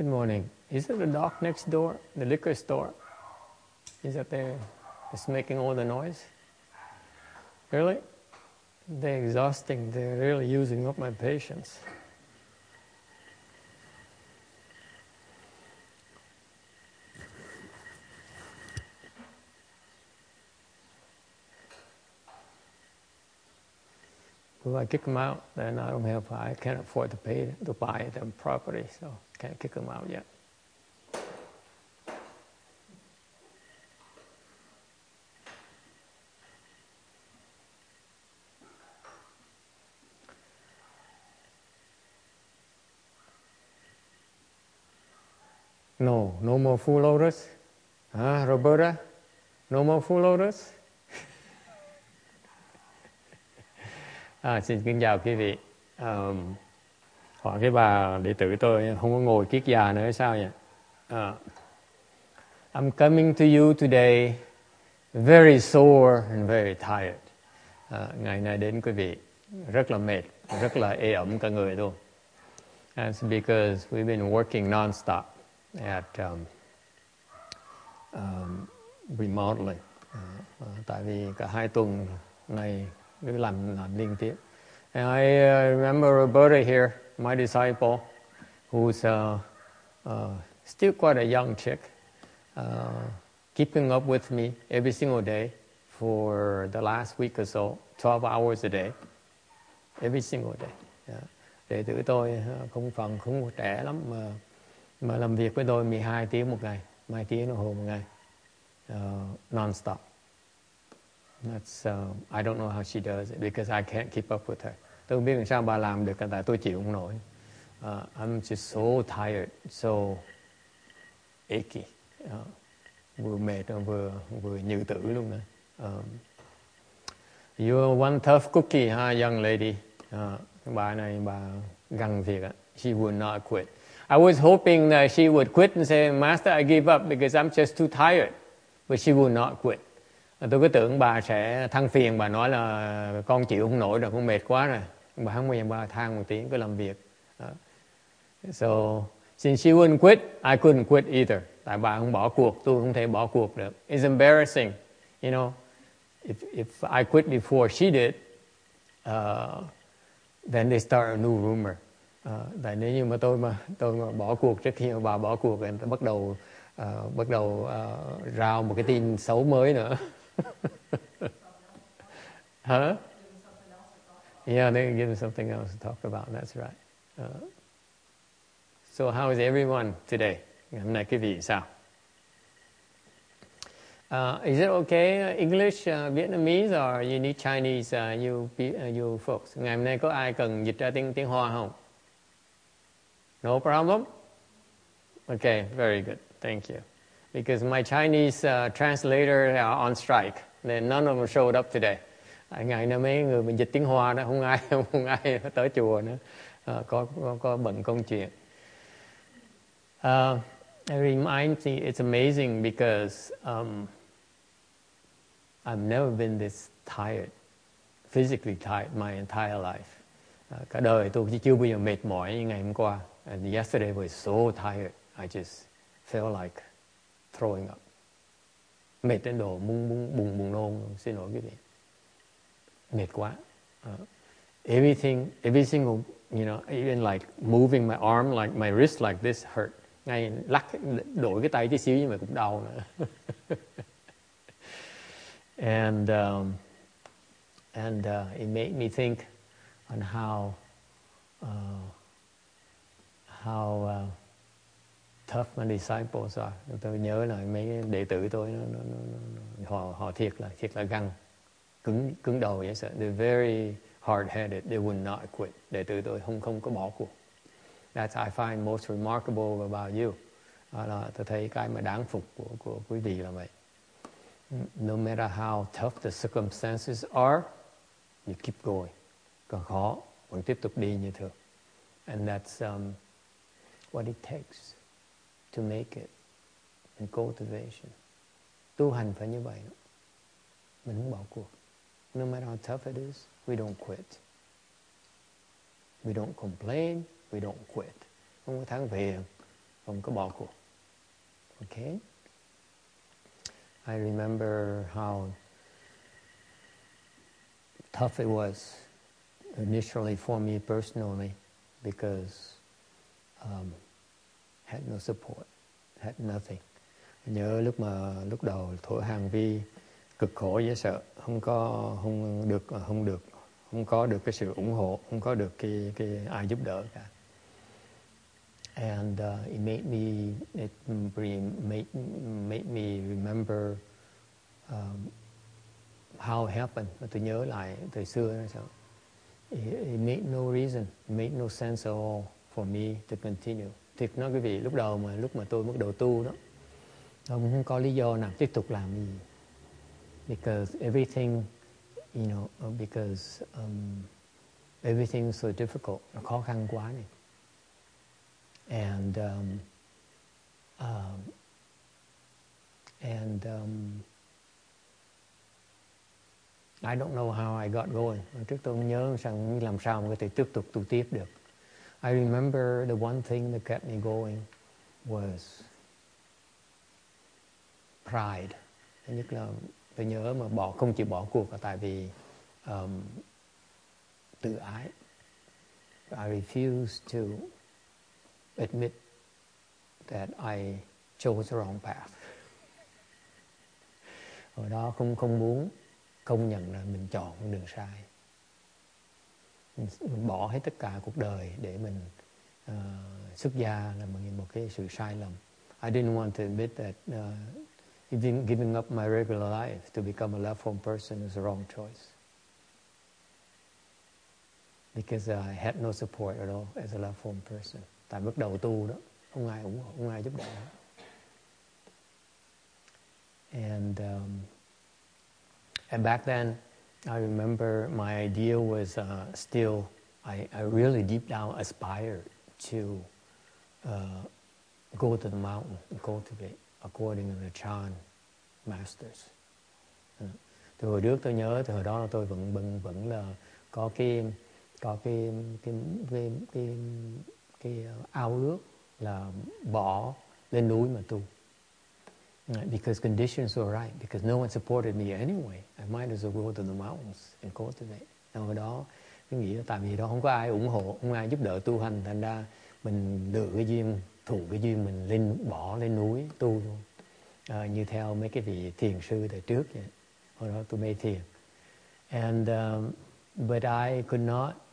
Good morning. Is it the dog next door, the liquor store? Is that there? It's making all the noise? Really? They're exhausting. They're really using up my patience. If I kick them out, then I can't afford to pay to buy them property, so can't kick them out yet. No more full loaders? Roberta? No more full loaders? Xin kính chào quý vị. Hỏi cái bà đệ tử tôi không có ngồi kiết già nữa hay sao vậy? I'm coming to you today very sore and very tired. Ngày nay đến quý vị rất là mệt, rất là ê ẩm cả người luôn. That's because we've been working non-stop at remodeling. Tại vì cả 2 tuần này cứ làm liên tiếp. And I remember Roberta here, my disciple, who's still quite a young chick, keeping up with me every single day for the last week or so, 12 hours a day, every single day. Yeah. Đệ tử tôi không trẻ lắm mà làm việc với tôi 12 tiếng một ngày, 2 tiếng đồng hồ một ngày, non-stop. That's I don't know how she does it because I can't keep up with her. Tôi không biết làm sao bà làm được, tại tôi chịu không nổi. I'm just so tired, so achy. Vừa mệt vừa nhự tử luôn nữa. You're one tough cookie, young lady. Bà này bà gằn việc. She would not quit. I was hoping that she would quit and say, Master, I give up because I'm just too tired. But she would not quit. Tôi cứ tưởng bà sẽ than phiền, bà nói là con chịu không nổi rồi, con mệt quá rồi. Bà không bao giờ bà than một tiếng, cứ làm việc. So, since she wouldn't quit, I couldn't quit either. Tại bà không bỏ cuộc, tôi không thể bỏ cuộc được. It's embarrassing, you know. If I quit before she did, then they start a new rumor. Tại nếu như mà tôi mà bỏ cuộc trước khi mà bà bỏ cuộc, thì người ta bắt đầu rao một cái tin xấu mới nữa. Huh? Yeah, they can give them something else to talk about. That's right. So how is everyone today? Hôm nay quý vị sao? Is it okay English, Vietnamese, or you need Chinese? You folks. Ngày hôm nay có ai cần dịch ra tiếng Hoa không? No problem. Okay, very good. Thank you. Because my Chinese translator are on strike, then none of them showed up today. Ngày nay mấy người mình dịch tiếng Hoa đó không ai tới chùa nữa, có bận công chuyện. It reminds me, it's amazing because I've never been this tired, physically tired my entire life. Cả đời tôi chưa bao giờ mệt mỏi như ngày hôm qua. And yesterday was so tired, I just felt like throwing up. Mệt đến độ buồn nôn, xin lỗi quý vị. Mệt quá. Every single, you know, even like moving my arm, like my wrist like this hurt. Ngay đổi cái tay tí xíu nhưng mà cũng đau nữa. And it made me think on how tough my disciples are. Tôi nhớ là mấy đệ tử tôi họ thiệt là găng, cứng đầu vậy sợ. They're very hard-headed. They would not quit. Đệ tử tôi không có bỏ cuộc. That's I find most remarkable about you. Là tôi thấy cái mà đáng phục của quý vị là vậy. No matter how tough the circumstances are, you keep going. Còn khó, vẫn tiếp tục đi như thường. And that's what it takes to make it in cultivation. Tu hành phải như vậy đó. Mình không bỏ cuộc. No matter how tough it is, we don't quit. We don't complain, we don't quit. Không có than phiền, không có bỏ cuộc. Okay? I remember how tough it was initially for me personally because had no support, had nothing. Nhớ lúc đầu thổi hàng vi cực khổ dễ sợ, không có được cái sự ủng hộ, không có được cái ai giúp đỡ cả. And it made me remember how it happened. Tôi nhớ lại thời xưa nó sao. It made no reason, made no sense at all for me to continue. Thiệt nói quý vị, lúc mà tôi bắt đầu tu đó, ông không có lý do nào tiếp tục làm gì. Because everything, everything is so difficult, nó khó khăn quá này. And I don't know how I got going. Trước tôi không nhớ rằng làm sao mà có thể tiếp tục tu tiếp được. I remember the one thing that kept me going was pride. Thứ nhất là tôi nhớ mà không chịu bỏ cuộc là tại vì tự ái. I refused to admit that I chose the wrong path. Hồi đó không muốn công nhận là mình chọn con đường sai. Mình bỏ hết tất cả cuộc đời để mình xuất gia là một cái sự sai lầm. I didn't want to admit that even giving up my regular life to become a left-home person is the wrong choice. Because I had no support at all as a left-home person. Tại bước đầu tu đó, không ai ủng hộ, không ai giúp đỡ. And back then, I remember my idea was still, I really deep down aspired to go to the mountain and cultivate according to the Chan masters. Từ hồi trước tôi nhớ, từ hồi đó tôi vẫn là có cái ao ước là bỏ lên núi mà tu. Because conditions were right, because no one supported me anyway. I might as well go to the mountains and cultivate. Hồi đó tôi nghĩ là tại vì đó không có ai ủng hộ, không ai giúp đỡ tu hành, thành ra mình lựa cái duyên, thủ cái duyên mình bỏ lên núi tu luôn. Như theo mấy cái vị thiền sư đời trước vậy. Hồi đó tôi mê thiền. And but I could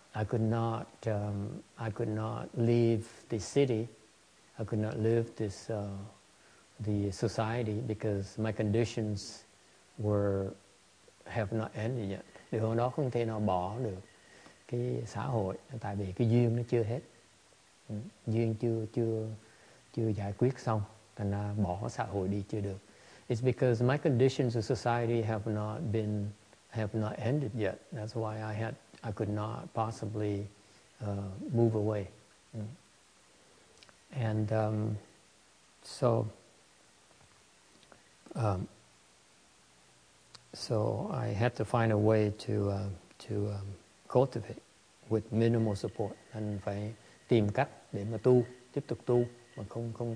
not leave the city. I could not live this the society because my conditions have not ended yet. Điều hồi đó không thể nào bỏ được cái xã hội, tại vì cái duyên nó chưa hết, duyên chưa giải quyết xong, thành ra bỏ xã hội đi chưa được. It's because my conditions of society have not ended yet. That's why I could not possibly move away. And so I had to find a way to cultivate with minimal support. Anh phải tìm cách để mà tiếp tục tu mà không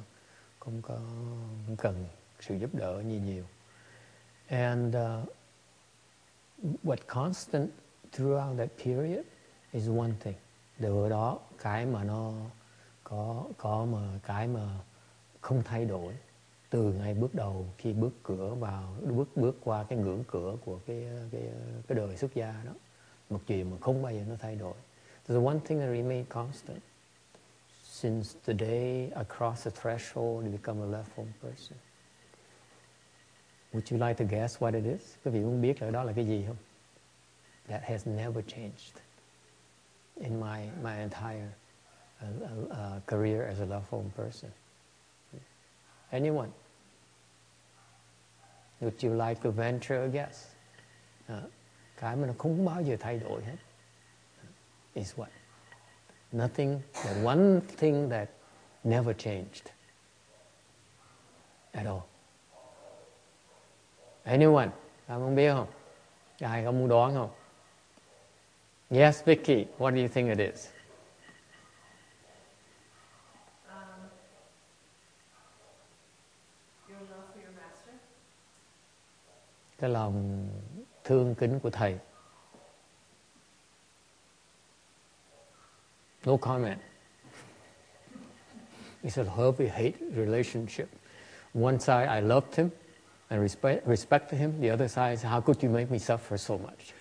cần sự giúp đỡ nhiều. And what constant throughout that period is one thing. Điều đó cái mà nó cái mà không thay đổi từ ngay bước đầu khi bước qua cái ngưỡng cửa của cái đời xuất gia đó, một chuyện mà không bao giờ nó thay đổi. There's one thing that remained constant since the day I crossed the threshold to become a left-home person. Would you like to guess what it is? Quý vị muốn biết là đó là cái gì không? That has never changed in my entire career as a left-home person. Anyone? Would you like to venture a guess? Cái mà nó không bao giờ thay đổi hết. Is what? Nothing, that one thing that never changed at all. Anyone? Ai không biết không? Ai có muốn đoán không? Yes, Vicky, what do you think it is? cái lòng thương kính của thầy. No comment. It's a love-hate relationship. One side, I loved him and respected him. The other side is, how could you make me suffer so much?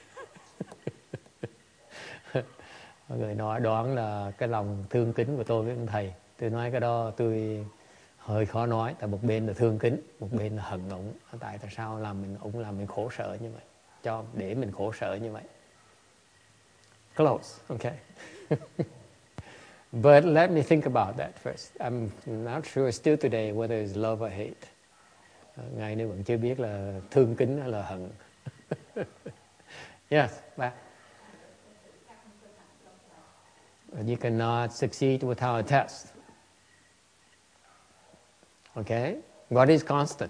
Mọi người nói đoán là cái lòng thương kính của tôi với ông thầy. Tôi nói cái đó tôi hơi khó nói. Tại một bên là thương kính, một bên là hận ổng. Tại sao ổng làm mình khổ sở như vậy? Để mình khổ sở như vậy. Close, okay. But let me think about that first. I'm not sure still today whether it's love or hate. Ngày nay vẫn chưa biết là thương kính hay là hận. Yes, back. You cannot succeed without a test. Okay? What is constant?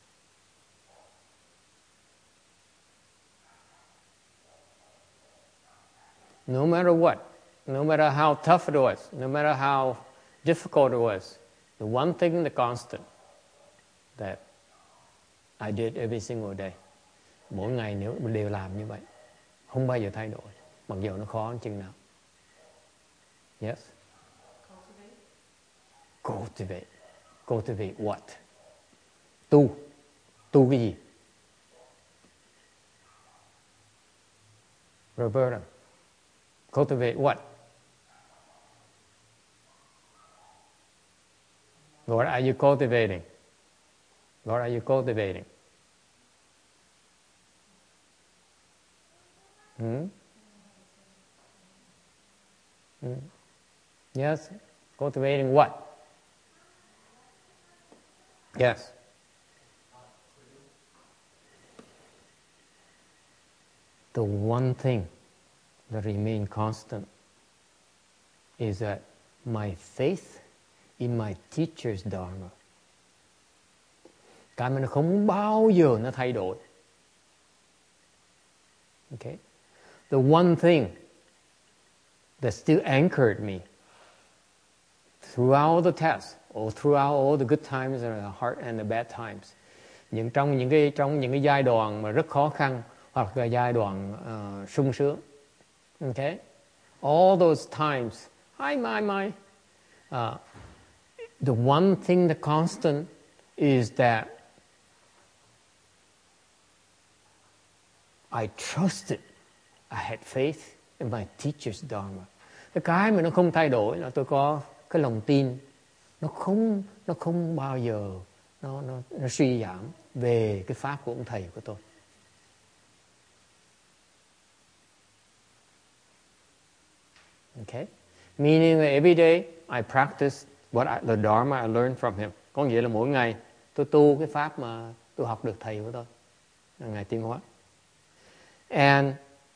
No matter what, no matter how tough it was, no matter how difficult it was, the one thing the constant that I did every single day, mỗi ngày nếu mình đều làm như vậy, không bao giờ thay đổi, mặc dù nó khó chừng nào. Yes? Cultivate. Cultivate what? Tu. Tu cái gì? Roberta. Cultivate what? What are you cultivating? What are you cultivating? Yes? Cultivating what? Yes. The one thing that remains constant is that my faith in my teacher's Dharma. Cái mà nó không bao giờ nó thay đổi. Okay? The one thing that still anchored me throughout the test, or throughout all the good times and the hard and the bad times. Trong những cái giai đoạn mà rất khó khăn hoặc là giai đoạn sung sướng. Okay? All those times, the one thing the constant is that I trusted, I had faith in my teacher's Dharma. Cái mà nó không thay đổi là tôi có cái lòng tin, nó không bao giờ nó suy giảm về cái pháp của ông thầy của tôi. Okay? Meaning that every day I practice the Dharma I learned from him. Có nghĩa là mỗi ngày tôi tu cái pháp mà tôi học được thầy của tôi, là Ngài Tiến Hóa. And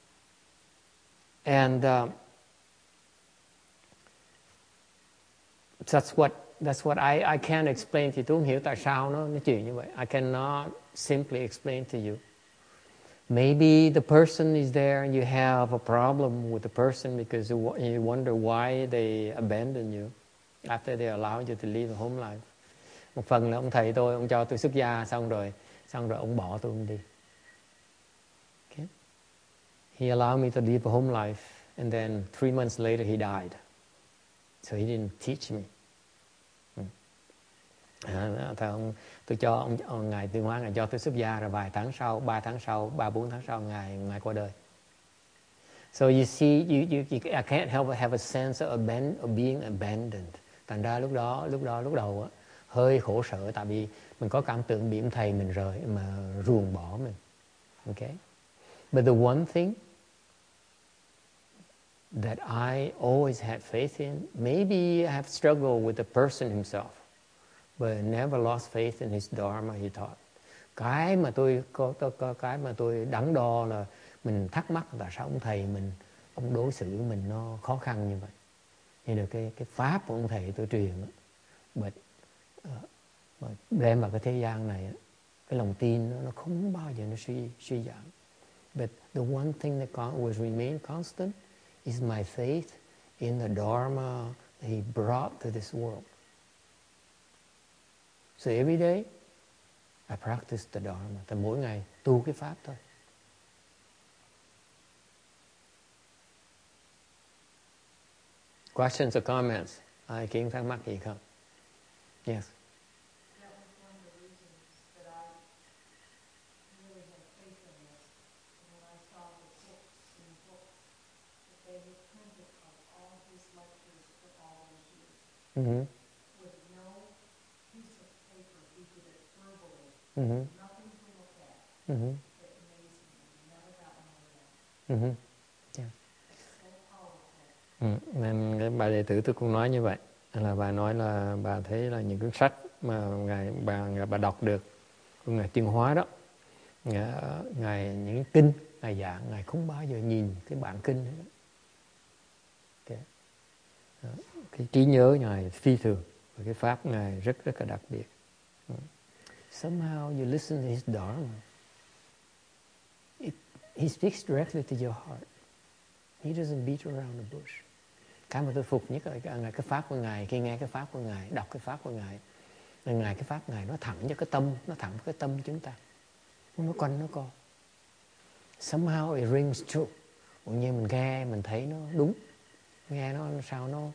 that's what I can't explain to you. Tôi không hiểu tại sao nó chuyện như vậy. I cannot simply explain to you. Maybe the person is there and you have a problem with the person because you wonder why they abandon you after they allow you to live a home life. Một phần là ông thầy tôi, ông cho tôi xuất gia xong rồi ông bỏ tôi đi. Okay? He allowed me to live a home life and then 3 months later he died. So he didn't teach me. Tôi cho Ngài Tiến Hóa, Ngài cho tôi xuất gia rồi vài tháng sau, 3 tháng sau, 3-4 tháng sau Ngài qua đời. So you see, I can't help but have a sense of being abandoned. Thành ra lúc đầu á, hơi khổ sở tại vì mình có cảm tưởng bị ông thầy mình ruồng bỏ mình. Okay? But the one thing that I always had faith in, maybe I have struggled with the person himself, but I never lost faith in his Dharma he taught. Cái mà tôi đắn đo là mình thắc mắc tại sao ông thầy ông đối xử mình nó khó khăn như vậy. Như được cái pháp của ông thầy tôi truyền đó. Mà đem vào cái thế gian này, cái lòng tin nó không bao giờ nó suy giảm. But the one thing that will remain constant is my faith in the Dharma that he brought to this world. So every day I practice the Dharma. Thì mỗi ngày tu cái pháp thôi. Questions or comments? Ai kiến thắc mắc gì không? Yes. That was one of the reasons that I really had faith in this. When I saw the books, that they had printed of all his lectures for all those years. Mm-hmm. With no piece of paper, he did it verbally. Mm-hmm. Nothing to look at. Mm-hmm. It amazed me. I never got one of them. Mm-hmm. Yeah. So powerful. Nên cái bà đệ tử tôi cũng nói như vậy, là bà nói là bà thấy là những cuốn sách mà bà đọc được của ngài Tuyên Hóa đó, ngài những kinh ngài giảng, ngài không bao giờ nhìn cái bản kinh đó. Okay. Cái trí nhớ ngài phi thường và cái pháp ngài rất là đặc biệt. Somehow you listen to his Dharma, he speaks directly to your heart. He doesn't beat around the bush. Cái mà tôi phục nhất là cái pháp của ngài, khi nghe cái pháp của ngài, đọc cái pháp của ngài, là ngài cái pháp ngài nó thẳng cho cái tâm, nó thẳng cái tâm chúng ta, nó quanh nó co. Somehow it rings true. Cũng như mình nghe mình thấy nó đúng, nghe nó sao nó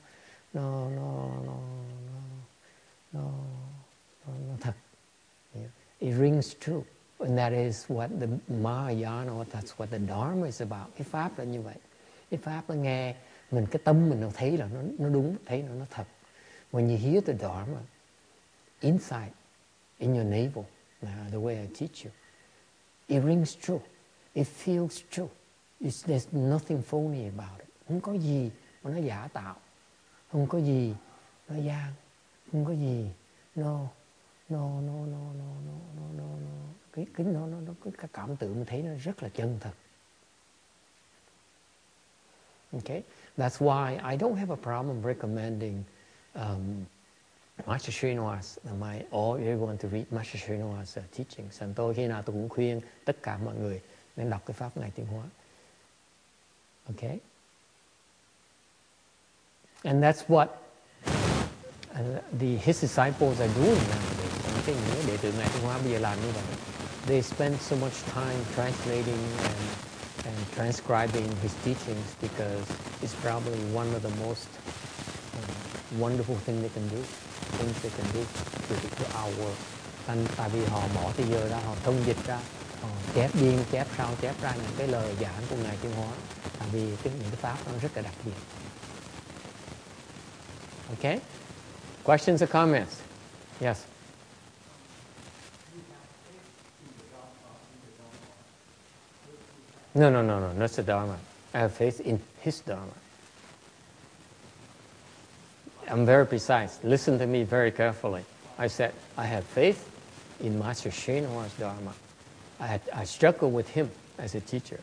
thật. It rings true, and that is what the Mahayana, that's what the Dharma is about. Cái pháp là như vậy. Cái pháp nó nghe mình, cái tâm mình nó thấy là nó đúng, thấy nó thật. When you hear the Dharma inside in your navel, the way I teach you, it rings true, it feels true. There's nothing phony about it. Không có gì mà nó giả tạo, không có gì nó gian, không có gì nó cái cảm tưởng mình thấy nó rất là chân thật. Okay, that's why I don't have a problem recommending Master Srinivas, or everyone to read Master Srinivas' teachings. And tôi khi nào tôi cũng khuyên tất cả mọi người nên đọc cái pháp ngài Tuyên Hóa. Okay, and that's what his disciples are doing nowadays. Những đệ tử ngài Tuyên Hóa bây giờ làm như vậy. They spend so much time translating and transcribing his teachings because it's probably one of the most wonderful things they can do to our world. Tại vì họ bỏ thời giờ ra, họ thông dịch ra, họ chép biên, chép sau, chép ra những cái lời giảng của ngài Tuyên Hóa. Tại vì những cái pháp nó rất là đặc biệt. Okay? Questions or comments? Yes. No, not the Dharma. I have faith in his Dharma. I'm very precise. Listen to me very carefully. I said, I have faith in Master Srinivasa's Dharma. I struggle with him as a teacher.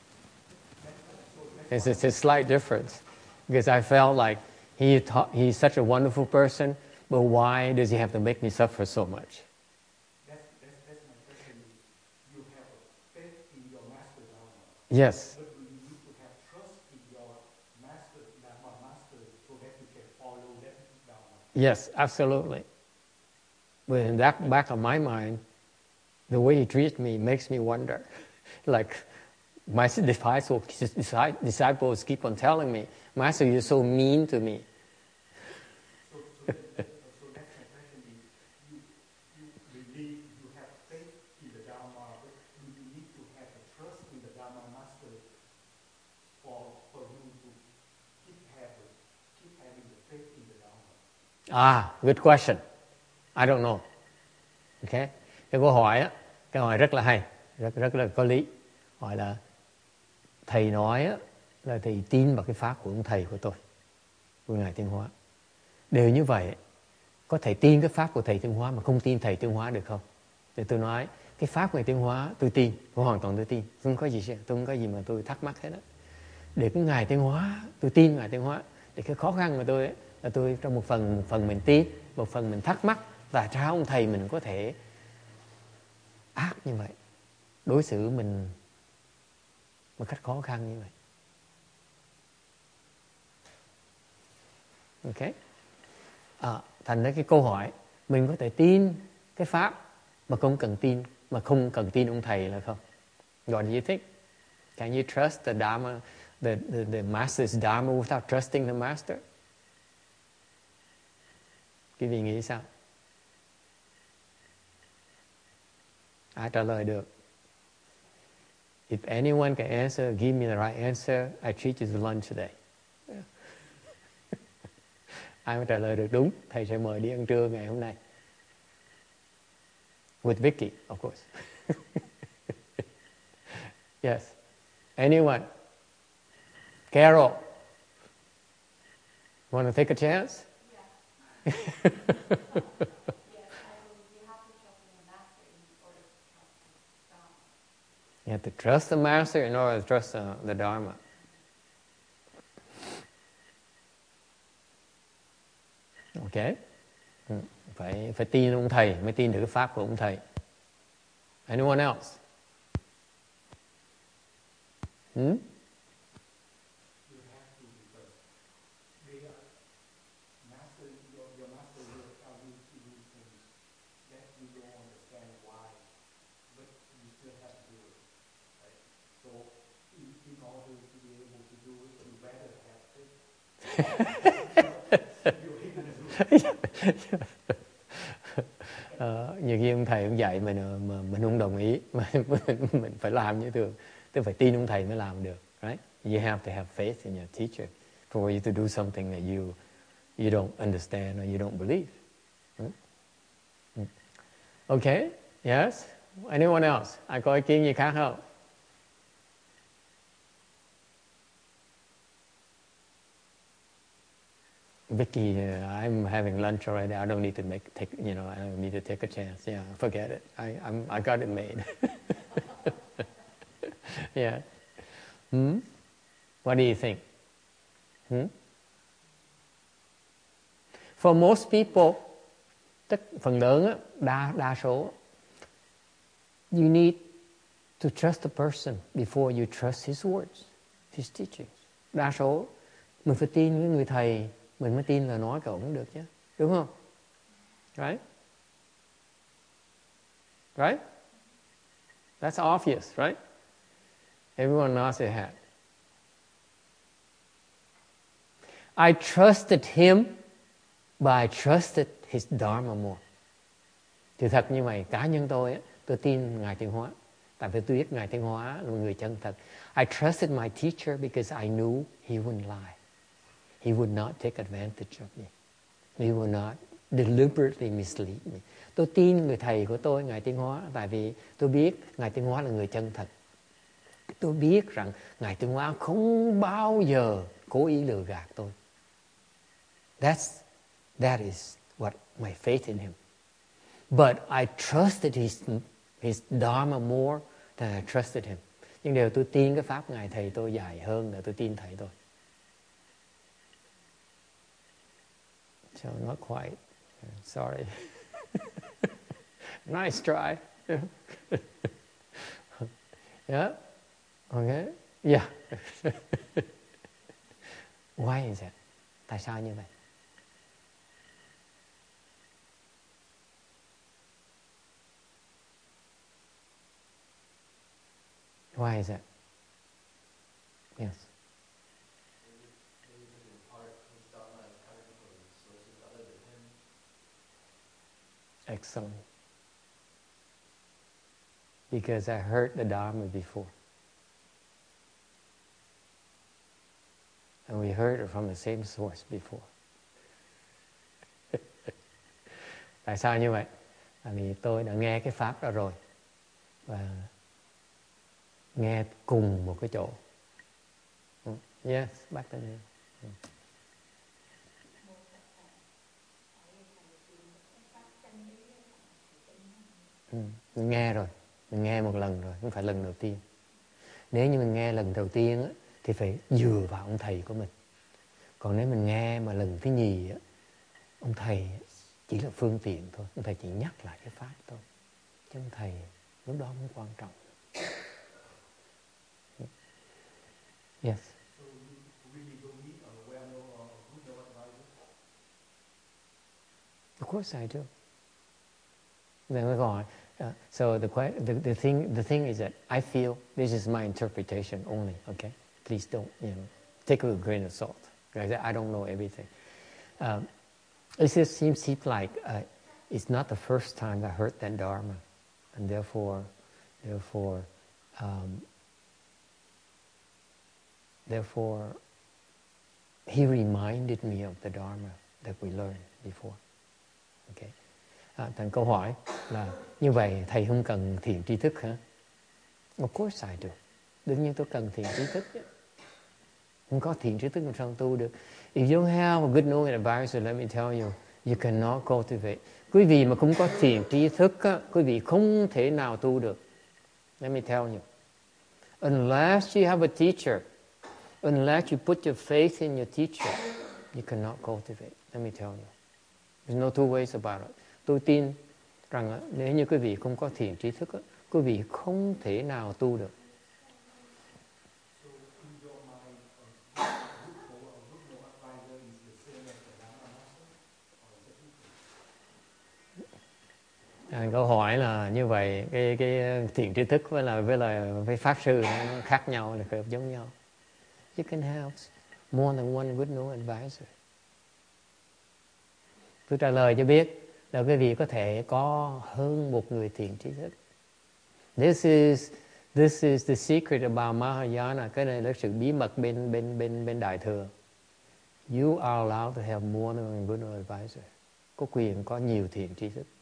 It's a slight difference because I felt like he's such a wonderful person, but why does he have to make me suffer so much? That's my question. You have faith in your Master Dharma. Yes. But you need to have trust in your Master Dharma, so that you can follow that Dharma. Yes, absolutely. But in that back of my mind, the way he treats me makes me wonder. Like my disciples keep on telling me, Master, you're so mean to me. So that's my question is, you believe you have faith in the Dharma, but you need to have a trust in the Dharma Master for you to keep having the faith in the Dharma. Good question. I don't know. Okay. Cái câu hỏi rất là hay, rất là có lý. Hỏi là thầy nói là thầy tin vào cái pháp của ông thầy của tôi, của ngài Tuyên Hóa. Đều như vậy, có thể tin cái pháp của thầy Tuyên Hóa mà không tin thầy Tuyên Hóa được không? Thì tôi nói cái pháp của Tuyên Hóa tôi tin, tôi hoàn toàn tôi tin, không có gì mà tôi thắc mắc hết đó. Để cái ngài Tuyên Hóa, tôi tin ngài Tuyên Hóa. Để cái khó khăn của tôi ấy, là tôi trong một phần mình tin, một phần mình thắc mắc tại sao ông thầy mình có thể ác như vậy, đối xử mình một cách khó khăn như vậy. Ok. Thành ra cái câu hỏi mình có thể tin cái pháp mà không cần tin ông thầy là không. What do you think? Can you trust the Dharma, the master's Dharma without trusting the master? Quý vị nghĩ sao? Ai trả lời được? If anyone can answer, give me the right answer, I treat you to lunch today. Ai mà trả lời được đúng, thầy sẽ mời đi ăn trưa ngày hôm nay. With Vicky, of course. Yes. Anyone? Carol? Want to take a chance? Yeah. Yes, I believe you have to trust in the master in order to trust the Dharma. You have to trust the master in order to trust the Dharma. Ok. Phải tin ông thầy mới tin được cái pháp của ông thầy. Anyone else? You have to, because they are master, your master will tell you to do things that you don't understand why, but you still have to do it, right? So in order to be able to do it, you better have faith. Nhiều khi ông thầy cũng dạy mình mà mình không đồng ý mà mình phải làm như thường, tức phải tin ông thầy mới làm được, right? You have to have faith in your teacher for you to do something that you don't understand or you don't believe. Okay, yes. Anyone else? Ai có ý kiến gì khác không? Vicky, I'm having lunch already. I don't need to I don't need to take a chance. Yeah, forget it. I got it made. Yeah. What do you think? For most people, phần lớn đa số, you need to trust the person before you trust his words, his teachings. Đa số mình phải tin với người thầy, mình mới tin lời nói của ổng được chứ, đúng không? Right? Right? That's obvious, right? Everyone nods their head. I trusted him, but I trusted his Dharma more. Thì thật như vậy, cá nhân tôi tin Ngài Tịnh Hóa. Tại vì tôi biết Ngài Tịnh Hóa là một người chân thật. I trusted my teacher because I knew he wouldn't lie. He would not take advantage of me. He would not deliberately mislead me. Tôi tin người thầy của tôi, Ngài Tịnh Hóa, tại vì tôi biết Ngài Tịnh Hóa là người chân thật. Tôi biết rằng Ngài Tịnh Hóa không bao giờ cố ý lừa gạt tôi. That is what my faith in him. But I trusted his Dharma more than I trusted him. Nhưng điều tôi tin cái pháp Ngài thầy tôi dài hơn là tôi tin thầy tôi. So not quite. Sorry. Nice try. Yeah. Okay. Yeah. Why is it? Tại sao như vậy? Why is that? Yes. Maybe because in part his dharma is coming from sources other than him. Excellent. Because I heard the Dharma before. And we heard it from the same source before. Tại sao như vậy? Tại vì tôi đã nghe cái pháp đó rồi. Và nghe cùng một cái chỗ. Yes, back to me. Mình nghe rồi. Mình nghe một lần rồi, không phải lần đầu tiên. Nếu như mình nghe lần đầu tiên á, thì phải dựa vào ông thầy của mình. Còn nếu mình nghe mà lần thứ nhì á, ông thầy chỉ là phương tiện thôi. Ông thầy chỉ nhắc lại cái pháp thôi. Chứ ông thầy lúc đó không quan trọng. Yes. So you really don't need a well-known or good advisor? Of course I do. Then we go on. So the thing is that I feel this is my interpretation only. Okay, please don't take it with a grain of salt. I don't know everything. It just seems like it's not the first time I heard that Dharma, and therefore, he reminded me of the Dharma that we learned before. Okay. Thành câu hỏi là như vậy thầy không cần thiền tri thức hả? Of course I do. Đương nhiên tôi cần thiền tri thức chứ. Không có thiền tri thức làm sao tu được. If you don't have a good knowing advisor, let me tell you, you cannot cultivate. Quý vị mà không có thiền tri thức á, quý vị không thể nào tu được. Let me tell you. Unless you have a teacher, unless you put your faith in your teacher, you cannot cultivate. Let me tell you. There's no two ways about it. Tôi tin rằng nếu như quý vị không có thiền tri thức, quý vị không thể nào tu được. Câu hỏi là như vậy, cái thiền tri thức với pháp sư nó khác nhau, là không giống nhau. You can have more than one good know advisor. Tôi trả lời cho biết là quý vị có thể có hơn một người thiền tri thức. This is the secret about Mahayana. Cái này là sự bí mật bên Đại thừa. You are allowed to have more than one good know advisor. Có quyền có nhiều thiền tri thức.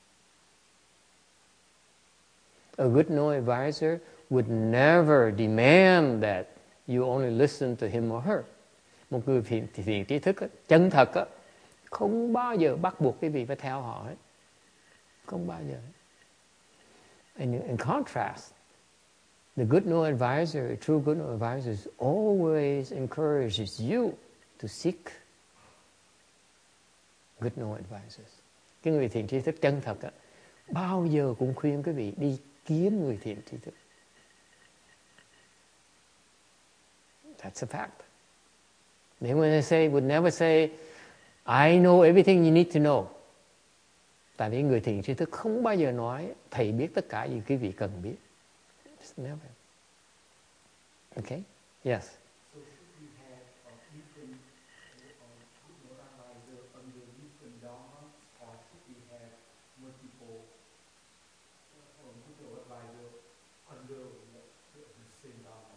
A good know advisor would never demand that you only listen to him or her. Một người thiền tri thức chân thật không bao giờ bắt buộc quý vị phải theo họ hết. Không bao giờ. In contrast, the good know advisor, a true good know advisor, always encourages you to seek good know advisors. Cái người thiền tri thức chân thật bao giờ cũng khuyên quý vị đi kiếm người thiền tri thức. That's a fact. They would never say, I know everything you need to know. Tại vì người thiền tri thức không bao giờ nói thầy biết tất cả gì quý vị cần biết. It's never. Okay? Yes. So should we have different advisor under different dharmas, or should we have multiple advisor under the same dharma?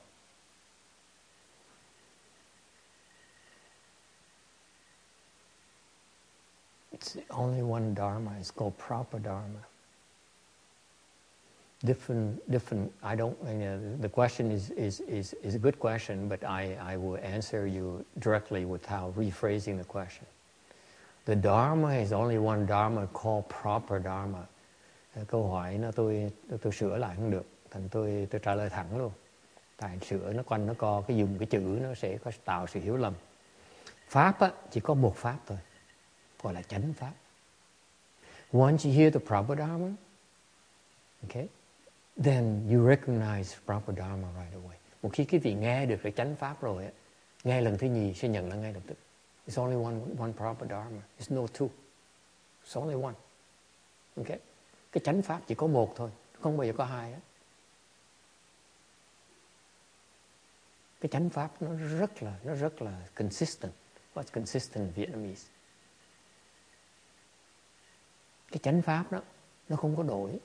It's only one dharma. It's called proper dharma. Different. I don't. The question is a good question, but I will answer you directly without rephrasing the question. The dharma is only one dharma called proper dharma. Câu hỏi nó tôi sửa lại không được, thành tôi trả lời thẳng luôn. Tại sửa nó quanh nó co cái dùng cái chữ nó sẽ có tạo sự hiểu lầm. Pháp chỉ có một pháp thôi, gọi là chánh pháp. Once you hear the proper dharma, okay, then you recognize proper dharma right away. Một khi quý vị nghe được cái chánh pháp rồi, nghe lần thứ nhì sẽ nhận là ngay lập tức. It's only one proper dharma. It's no two. It's only one. Okay? Cái chánh pháp chỉ có một thôi, không bao giờ có hai. Cái chánh pháp nó rất là consistent. What's consistent in Vietnamese? Cái chánh pháp đó nó không có đổi.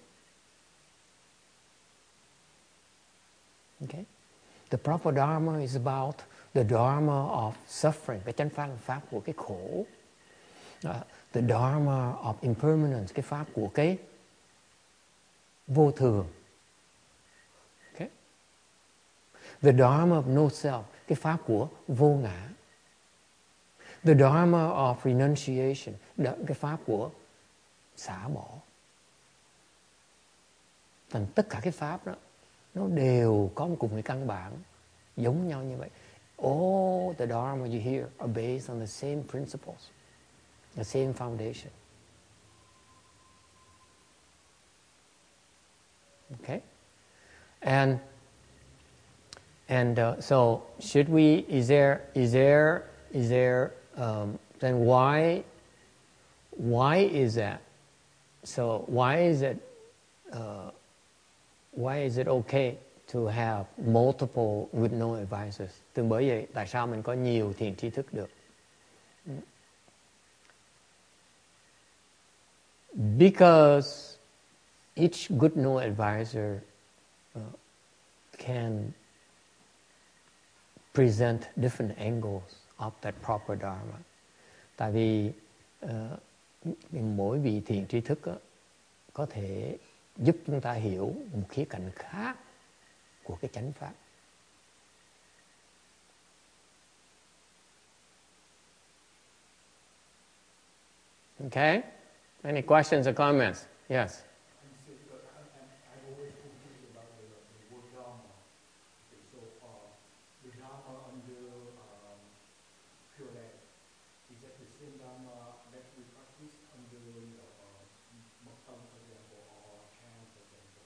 Okay? The proper dharma is about the dharma of suffering. Cái chánh pháp là pháp của cái khổ. The dharma of impermanence, cái pháp của cái vô thường. Okay? The dharma of no self, cái pháp của vô ngã. The dharma of renunciation, cái pháp của xả bỏ. Thành tất cả cái pháp đó nó đều có một cùng cái căn bản giống nhau như vậy. All the dharma you hear are based on the same principles, the same foundation. Okay, and so should we? Is there? Then why is that? So why is it why is it okay to have multiple good knowing advisors? Từ bởi vậy, tại sao mình có nhiều thiền tri thức được? Because each good knowing advisor can present different angles of that proper dharma. Tại vì mỗi vị thiền tri thức có thể giúp chúng ta hiểu một khía cạnh khác của cái chánh pháp. Okay? Any questions or comments? Yes. I'm always confused about the word Dharma. Okay, so the Dharma under Pure Land, is that the same Dharma that we practice under Bhaktam, for example, or Chan, for example?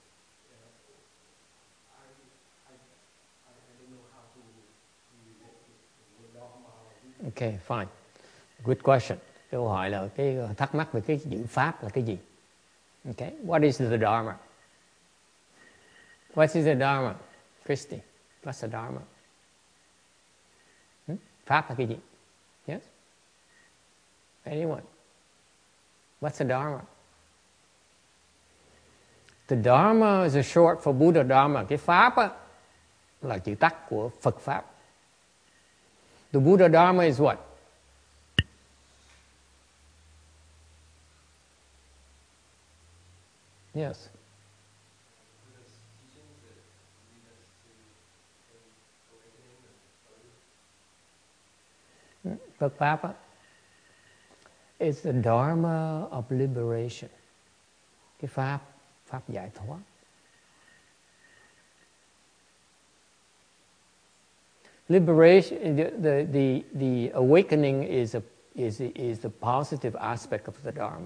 I don't know how to relate the word Dharma. Okay, fine. Good question. Câu hỏi là cái thắc mắc về cái chữ pháp là cái gì? Okay, what is the Dharma? What is the Dharma? Christy, what's the Dharma? Pháp là cái gì? Yes? Anyone? What's the Dharma? The Dharma is a short for Buddha Dharma. Cái pháp á, là chữ tắt của Phật Pháp. The Buddha Dharma is what? Yes. Buddha's teachings that lead us to awakening and Phật Pháp á, is the Dharma of liberation. Cái pháp giải thoát. Liberation, the awakening is the positive aspect of the Dharma.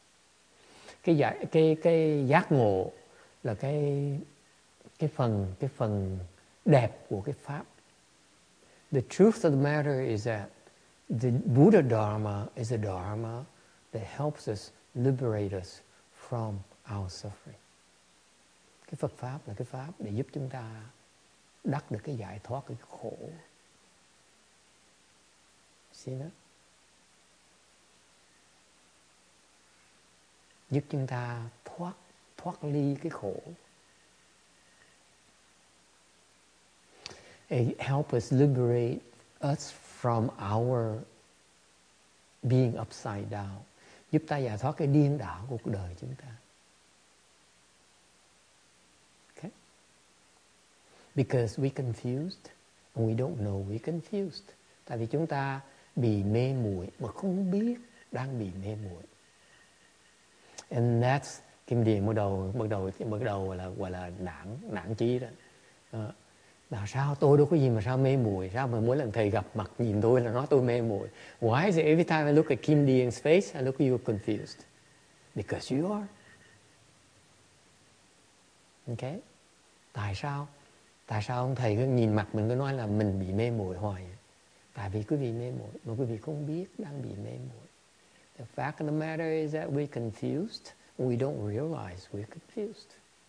Cái giác ngộ là cái phần đẹp của cái pháp. The truth of the matter is that the Buddha Dharma is a Dharma that helps us liberate us from our suffering. Cái Phật Pháp là cái Pháp để giúp chúng ta đắc được cái giải thoát cái khổ. See that? Giúp chúng ta thoát ly cái khổ. It helps us liberate us from our being upside down. Giúp ta giải thoát cái điên đảo của cuộc đời chúng ta. Okay? Because we're confused and we don't know we're confused. Tại vì chúng ta bị mê muội mà không biết đang bị mê muội. And that's Kim Điền bắt đầu là gọi là nản chí đó. Là sao tôi đâu có gì mà sao mê muội, sao mà mỗi lần thầy gặp mặt nhìn tôi là nói tôi mê muội. Why is it every time I look at Kim Điền face, I look at you confused? Because you are. Okay? Tại sao ông thầy cứ nhìn mặt mình cứ nói là mình bị mê muội hoài? Tại vì quý vị mê muội mà quý vị không biết đang bị mê muội. The fact of the matter is that we're confused and we don't realize we're confused.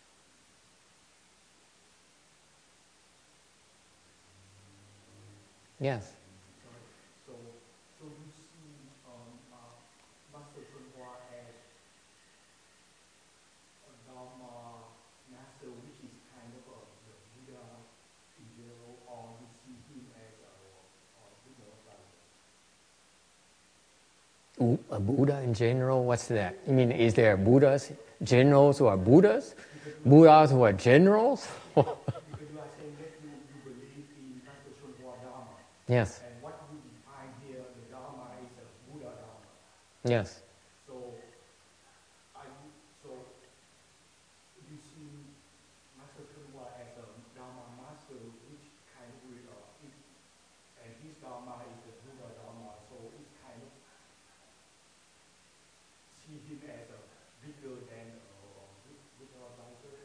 Yes. So you see Master Chuan Hua as a Dharma master, which is kind of the Buddha in general, or you see him as A Buddha in general? What's that? You mean, is there Buddhas, generals who are Buddhas? Buddhas who are generals? because you are saying that you believe in Master Chuan Hua Dharma. Yes. And what we define here, the Dharma is a Buddha Dharma. Yes. So you see Master Chuan Hua as a Dharma master, which kind of and his Dharma is the Buddha Dharma, so it's kind of see him as a bigger than Buddha advisor.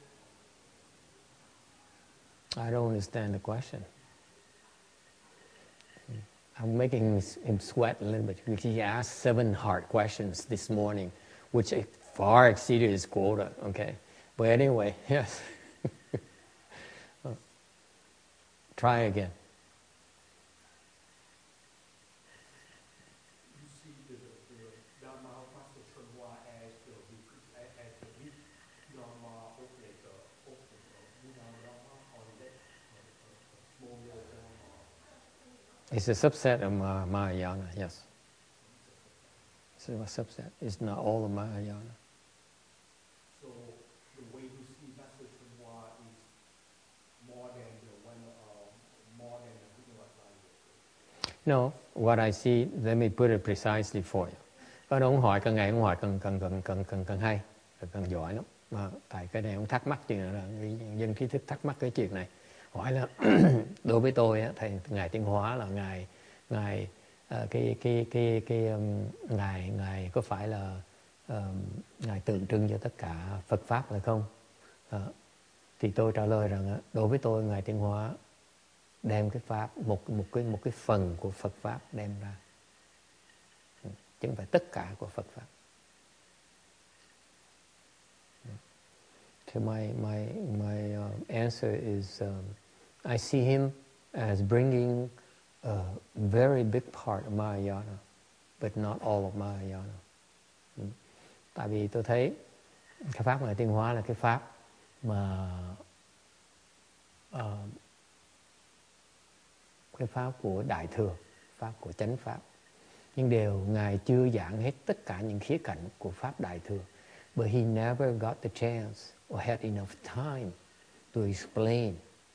I don't understand the question. I'm making him sweat a little bit because he asked 7 hard questions this morning, which far exceeded his quota, okay? But anyway, yes. Try again. You see the Dharma of Master Chun Hua as the big Dharma of like Buddha Dharma or that smaller Dharma. It's a subset of Mahayana, yes. It's a subset. It's not all of Mahayana. So the way you see Master Chun Hua is more than the Buddha Advaita. No, what I see, let me put it precisely for you. Có đâu ông hỏi càng ngày ông hỏi càng hay, càng giỏi lắm. Mà tại cái này ông thắc mắc chuyện là dân trí thức thắc mắc cái chuyện này. Hỏi là đối với tôi á, thầy ngài Tiến Hóa là ngài ngài có phải là ngài tượng trưng cho tất cả Phật pháp là không? Thì tôi trả lời rằng đối với tôi ngài Tiến Hóa đem cái pháp một cái phần của Phật pháp đem ra, chứ không phải tất cả của Phật pháp. So my answer is I see him as bringing a very big part of Mahayana, but not all of Mahayana. Tại vì tôi thấy cái pháp ngài Tiến Hóa là cái pháp mà cái pháp của Đại Thừa, pháp của Chánh Pháp. Nhưng đều ngài chưa giảng hết tất cả những khía cạnh của pháp Đại Thừa. But he never got the chance or had enough time to explain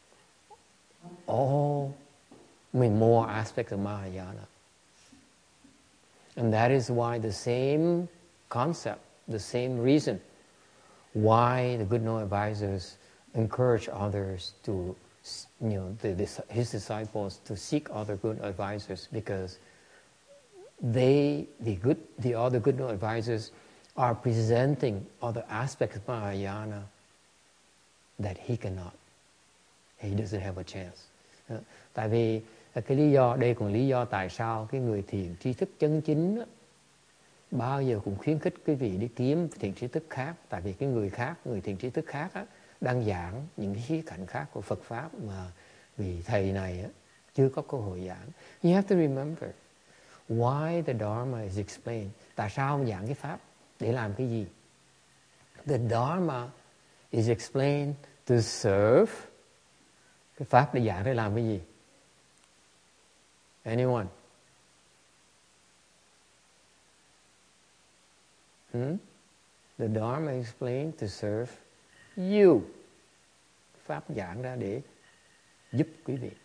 all more aspects of Mahayana. And that is why the same concept, the same reason why the Good No Advisors encourage others to, his disciples to seek other good advisors, because the other Good No Advisors are presenting other aspects of Mahayana that he cannot. He doesn't have a chance. Tại vì cái lý do, đây còn lý do tại sao cái người thiền tri thức chân chính đó, bao giờ cũng khuyến khích quý vị đi kiếm thiền tri thức khác. Tại vì cái người thiền tri thức khác á, đang giảng những cái khía cạnh khác của Phật Pháp mà vì thầy này á, chưa có cơ hội giảng. You have to remember why the Dharma is explained. Tại sao ông giảng cái Pháp? Để làm cái gì? The Dharma is explained to serve. Cái Pháp để giảng để làm cái gì? Anyone? The Dharma is explained to serve you. Pháp giảng ra để giúp quý vị.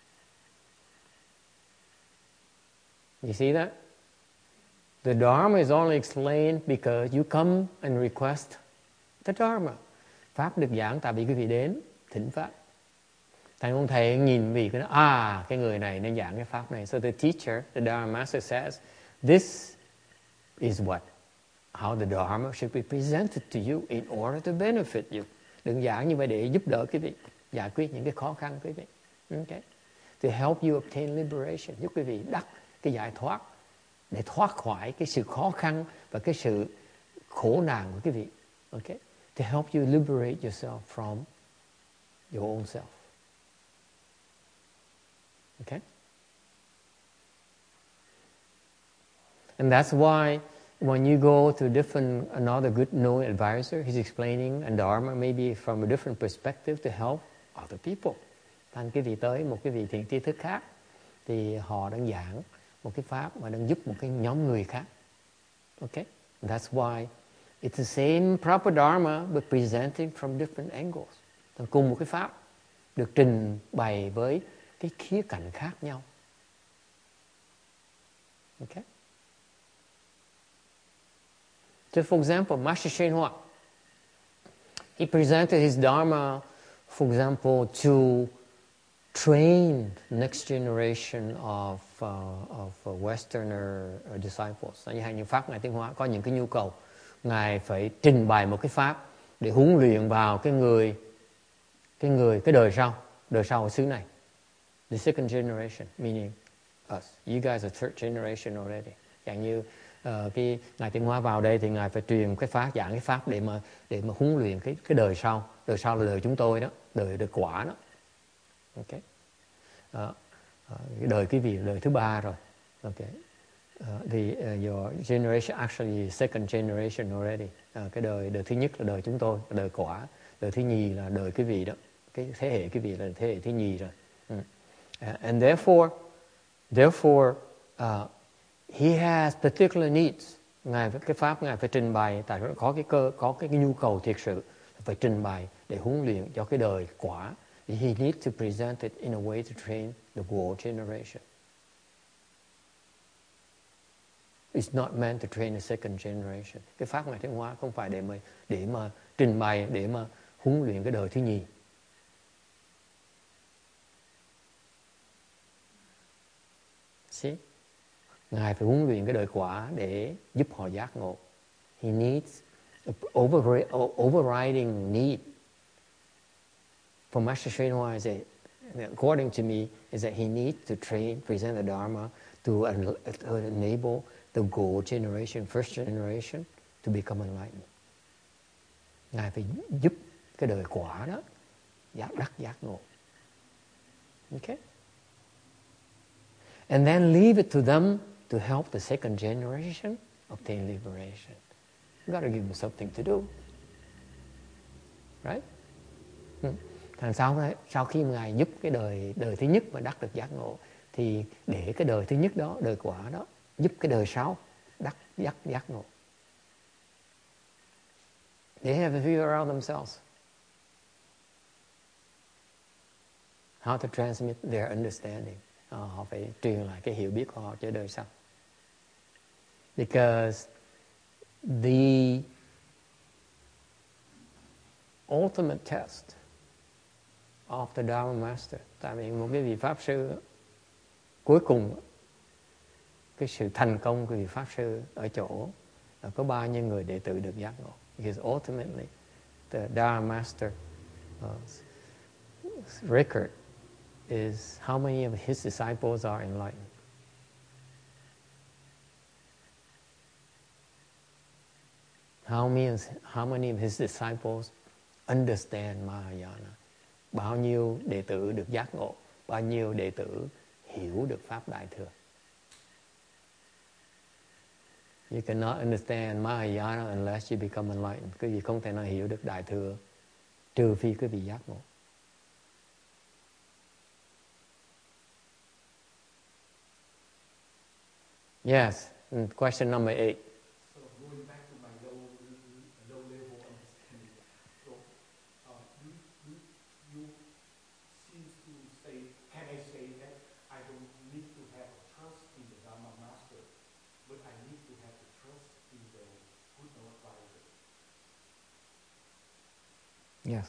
You see that? The Dharma is only explained because you come and request the Dharma. Pháp được giảng tại vì quý vị đến thỉnh Pháp. Thành ông thầy nhìn vì cái cái người này nên giảng cái Pháp này. So the teacher, the Dharma master says, this is how the Dharma should be presented to you in order to benefit you. Đừng giảng như vậy để giúp đỡ quý vị, giải quyết những cái khó khăn quý vị. Okay? To help you obtain liberation, giúp quý vị đắc cái giải thoát, để thoát khỏi cái sự khó khăn và cái sự khổ nạn của quý vị. Okay? To help you liberate yourself from your own self. Okay? And that's why when you go to another good no advisor, he's explaining and Dharma maybe from a different perspective to help other people. Thành quý vị tới một cái vị thiền tri thức khác thì họ đang giảng một cái pháp mà đang giúp một cái nhóm người khác. Okay? That's why it's the same proper Dharma but presenting from different angles. Cùng một cái pháp được trình bày với cái khía cạnh khác nhau. Okay? So for example, Master Hsuan Hua, he presented his Dharma, for example, to train next generation of Westerner disciples. Như Pháp Ngài Tiến Hóa có những cái nhu cầu, Ngài phải trình bày một cái Pháp để huấn luyện vào cái đời sau ở xứ này. The second generation, meaning us. You guys are third generation already. Dạng như cái ngài Tiến Hóa vào đây thì ngài phải truyền cái pháp, giảng cái pháp để mà huấn luyện cái đời sau. Đời sau là đời chúng tôi đó, đời quả đó. Ok. Cái đời quý vị là đời thứ 3 rồi. Ok. Your generation actually second generation already. Cái đời thứ nhất là đời chúng tôi, là đời quả. Đời thứ nhì là đời quý vị đó. Cái thế hệ quý vị là thế hệ thứ nhì rồi. And therefore, he has particular needs. Cái pháp ngài phải trình bày, tại có cái nhu cầu thiệt sự phải trình bày để huấn luyện cho cái đời quả. He needs to present it in a way to train the world generation. It's not meant to train the second generation. Cái pháp ngài Tiến Hóa không phải để mà trình bày, để mà huấn luyện cái đời thứ nhì. See? Ngài phải huấn luyện cái đời quả để giúp họ giác ngộ. He needs overriding need for Master Hsuan Hua is according to me, is that he needs to present the Dharma to enable the gold generation, first generation to become enlightened. Ngài phải giúp cái đời quả đó giác ngộ. Okay? And then leave it to them to help the second generation obtain liberation. You got to give them something to do. Right? Thành sau khi Ngài giúp cái đời thứ nhất mà đắc được giác ngộ, thì để cái đời thứ nhất đó, đời quả đó, giúp cái đời sau đắc giác ngộ. They have to figure out themselves how to transmit their understanding. Họ phải truyền lại cái hiểu biết của họ cho đời sau. Because the ultimate test of the Dharma Master, tại vì một cái vị Pháp Sư cuối cùng, cái sự thành công của vị Pháp Sư ở chỗ là có bao nhiêu người đệ tử được giác ngộ. Because ultimately the Dharma Master record is how many of his disciples are enlightened. How many of his disciples understand Mahayana? Bao nhiêu đệ tử được giác ngộ? Bao nhiêu đệ tử hiểu được Pháp Đại Thừa? You cannot understand Mahayana unless you become enlightened. Quý vị không thể nào hiểu được Đại Thừa trừ phi quý vị giác ngộ. Yes, question number 8. So going back to my low level understanding. So you seem to say, can I say that I don't need to have a trust in the Dharma Master, but I need to have a trust in the Buddha advisor? Yes.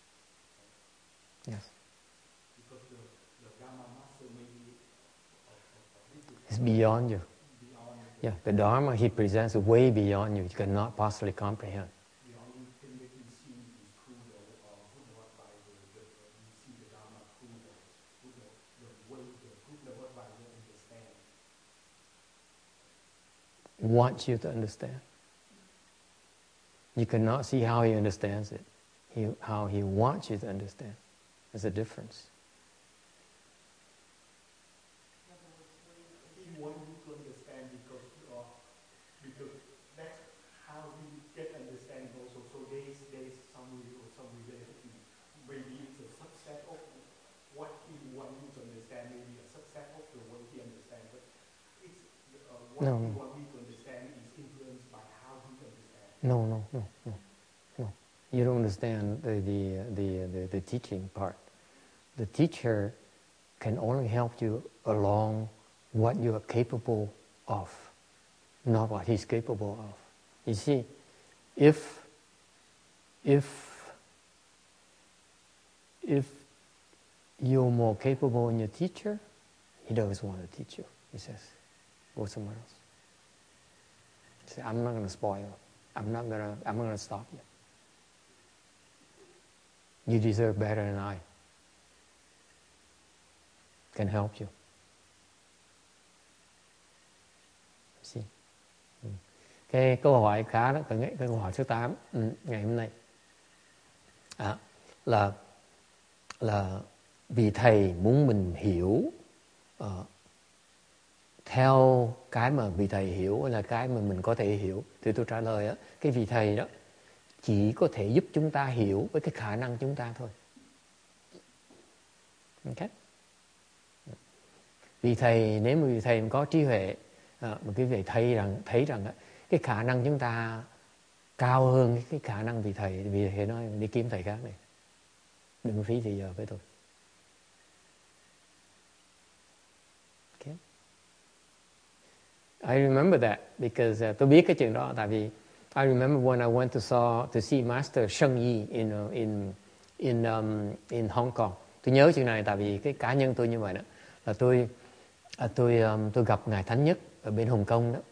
Yes. Because the Dharma Master may be It's beyond you. Yeah, the Dharma he presents is way beyond you. You cannot possibly comprehend. The only thing that you see is through the Buddha advisor. You see the Dharma through the way the Buddha advisor understands. Wants you to understand. You cannot see how he understands it. How he wants you to understand. There's a difference. He wants you to understand because that's how he get understanding also. So there's some relativity. Maybe it's a subset of what he wants you to understand. Maybe a subset of the way he understands. But it's what he wants me to understand is influenced by how he understands. No. You don't understand the teaching part. The teacher can only help you along what you are capable of, not what he's capable of. You see, if you're more capable than your teacher, he doesn't want to teach you. He says, go somewhere else. He says, I'm not going to spoil you. I'm not going to stop you. You deserve better than I can help you. See? Cái câu hỏi khá đó, cái câu hỏi số 8 ngày hôm nay là vì thầy muốn mình hiểu theo cái mà vì thầy hiểu là cái mà mình có thể hiểu. Thì tôi trả lời cái vì thầy đó chỉ có thể giúp chúng ta hiểu với cái khả năng chúng ta thôi. Okay? Vì thầy, nếu mà vì thầy có trí huệ, mà cái vị thấy rằng cái khả năng chúng ta cao hơn cái khả năng vì thầy nói đi kiếm thầy khác này, đừng phí thời giờ với tôi. Okay. I remember that because tôi biết cái chuyện đó, tại vì I remember when I went to see Master Sheng Yi in Hong Kong. Tôi nhớ chuyện này tại vì cái cá nhân tôi như vậy đó, là tôi gặp ngài Thánh Nhất ở bên Hồng Kông đó.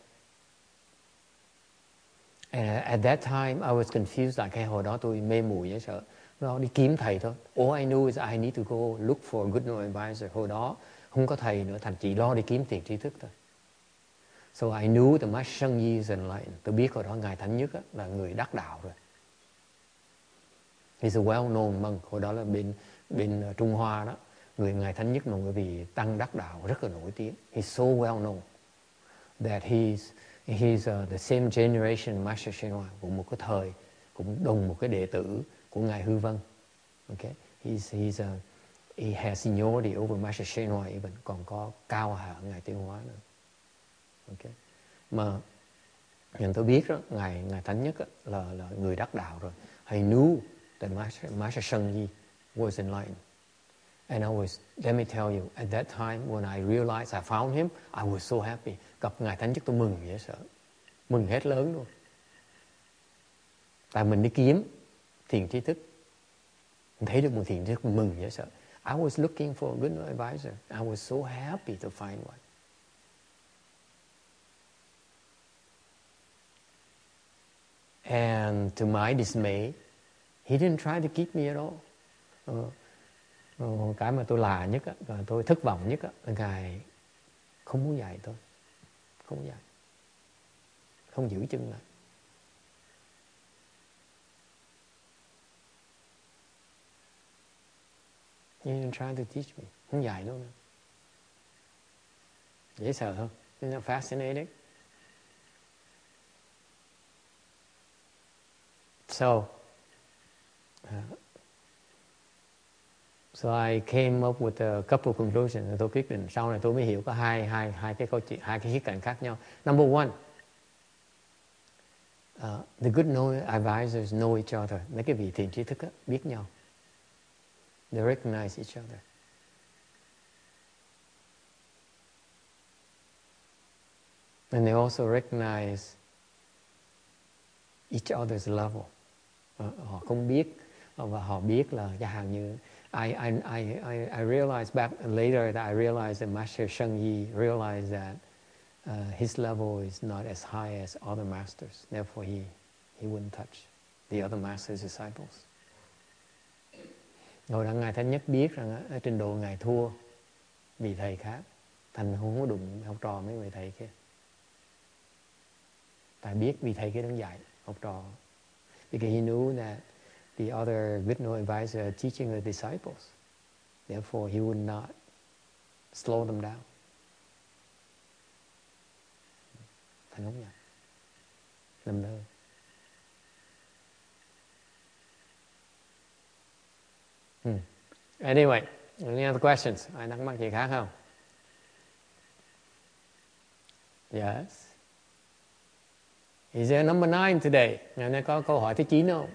And at that time I was confused, like hồi đó tôi mê muội dễ sợ, nó đi kiếm thầy thôi. All I knew is I need to go look for a good knowledge advisor. Hồi đó không có thầy nữa, thành chỉ lo đi kiếm tiền tri thức thôi. So I knew the Master Sheng Yi is enlightened. Tôi biết hồi đó ngài Thánh Nhất là người đắc đạo rồi. He's a well-known monk. Hồi đó là bên Trung Hoa đó, ngài Thánh Nhất là người vì tăng đắc đạo rất là nổi tiếng. He's so well-known that he's the same generation Master Shen Hua, cũng một cái thời, cũng đồng một cái đệ tử của ngài Hư Vân. Okay, he has seniority over Master Shen Hua even, còn có cao hạ ngài Tiêu Hóa nữa. Okay, mà nhưng tôi biết đó, ngài Thánh Nhất là người đắc đạo rồi. I knew that Master Sheng Yi was enlightened. And let me tell you, at that time when I realized I found him, I was so happy. Gặp ngài Thánh Nhất tôi mừng dễ sợ, mừng hết lớn luôn. Tại mình đi kiếm thiền tri thức, mình thấy được một thiền tri thức, mừng dễ sợ. I was looking for a good advisor. I was so happy to find one. And to my dismay, he didn't try to keep me at all. Cái mà tôi là nhất và tôi thất vọng nhất là ngài không muốn dạy tôi, không muốn dạy, không giữ chân lại. He didn't try to teach me, không dạy luôn nữa. Dễ sợ không? Isn't that fascinating? So I came up with a couple of conclusions. Tôi quyết định sau này tôi mới hiểu có hai cái câu chuyện, hai cái khía cạnh khác nhau. Number one, the good advisors know each other. Mấy cái vị thiền tri thức biết nhau. They recognize each other. And they also recognize each other's level. Họ không biết và họ biết là chẳng hạn như I realized back later that I realized that Master Sheng Yi realized that his level is not as high as other masters. Therefore, he wouldn't touch the other masters' disciples. Rồi đó ngài Thánh Nhất biết rằng ở trình độ ngài thua vị thầy khác, thành không có đụng học trò mấy vị thầy kia. Tại biết vị thầy kia đang dạy học trò. Because he knew that the other good knowledge advisor are teaching the disciples. Therefore, he would not slow them down. Thành không nhận. Nằm nơi. Anyway, any other questions? Ai thắc mắc gì khác không? Yes. Is there number 9 today? Ngày nay có câu hỏi thứ 9 không?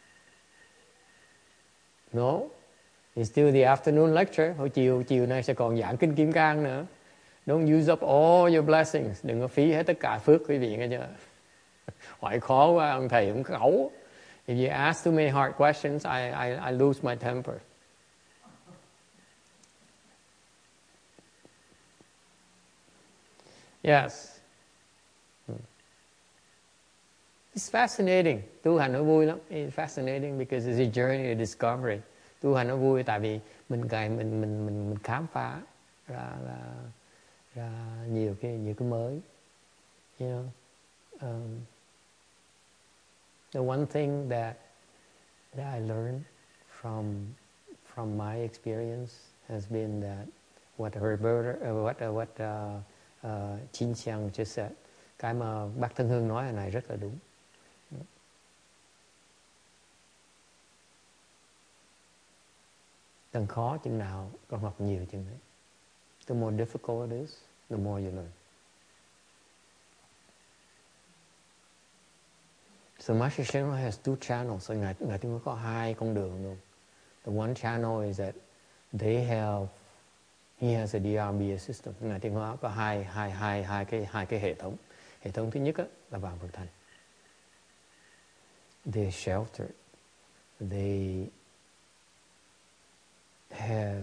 No. It's still the afternoon lecture. Hồi chiều nay sẽ còn giảng Kinh Kim Cang nữa. Don't use up all your blessings. Đừng có phí hết tất cả phước quý vị nghe chưa? Hỏi khó quá, ông thầy cũng khẩu. If you ask too many hard questions, I lose my temper. Yes. It's fascinating. Tu hành nó vui lắm. It's fascinating because it's a journey of discovery. Tu hành nó vui tại vì mình khám phá ra nhiều cái mới. You know, The one thing that I learned from my experience has been that what Chin Xiang just said, cái mà bác Thân Hương nói này rất là đúng. Càng khó chừng nào con học nhiều chừng đấy. The more difficult it is, the more you learn. So Master Shen has two channels. So Ngài Tuyên có hai con đường luôn. The one channel is that he has a DRB system. Ngài Tuyên Hóa có hai cái hệ thống. Hệ thống thứ nhất là Vạn Phật Thành. They're sheltered. They have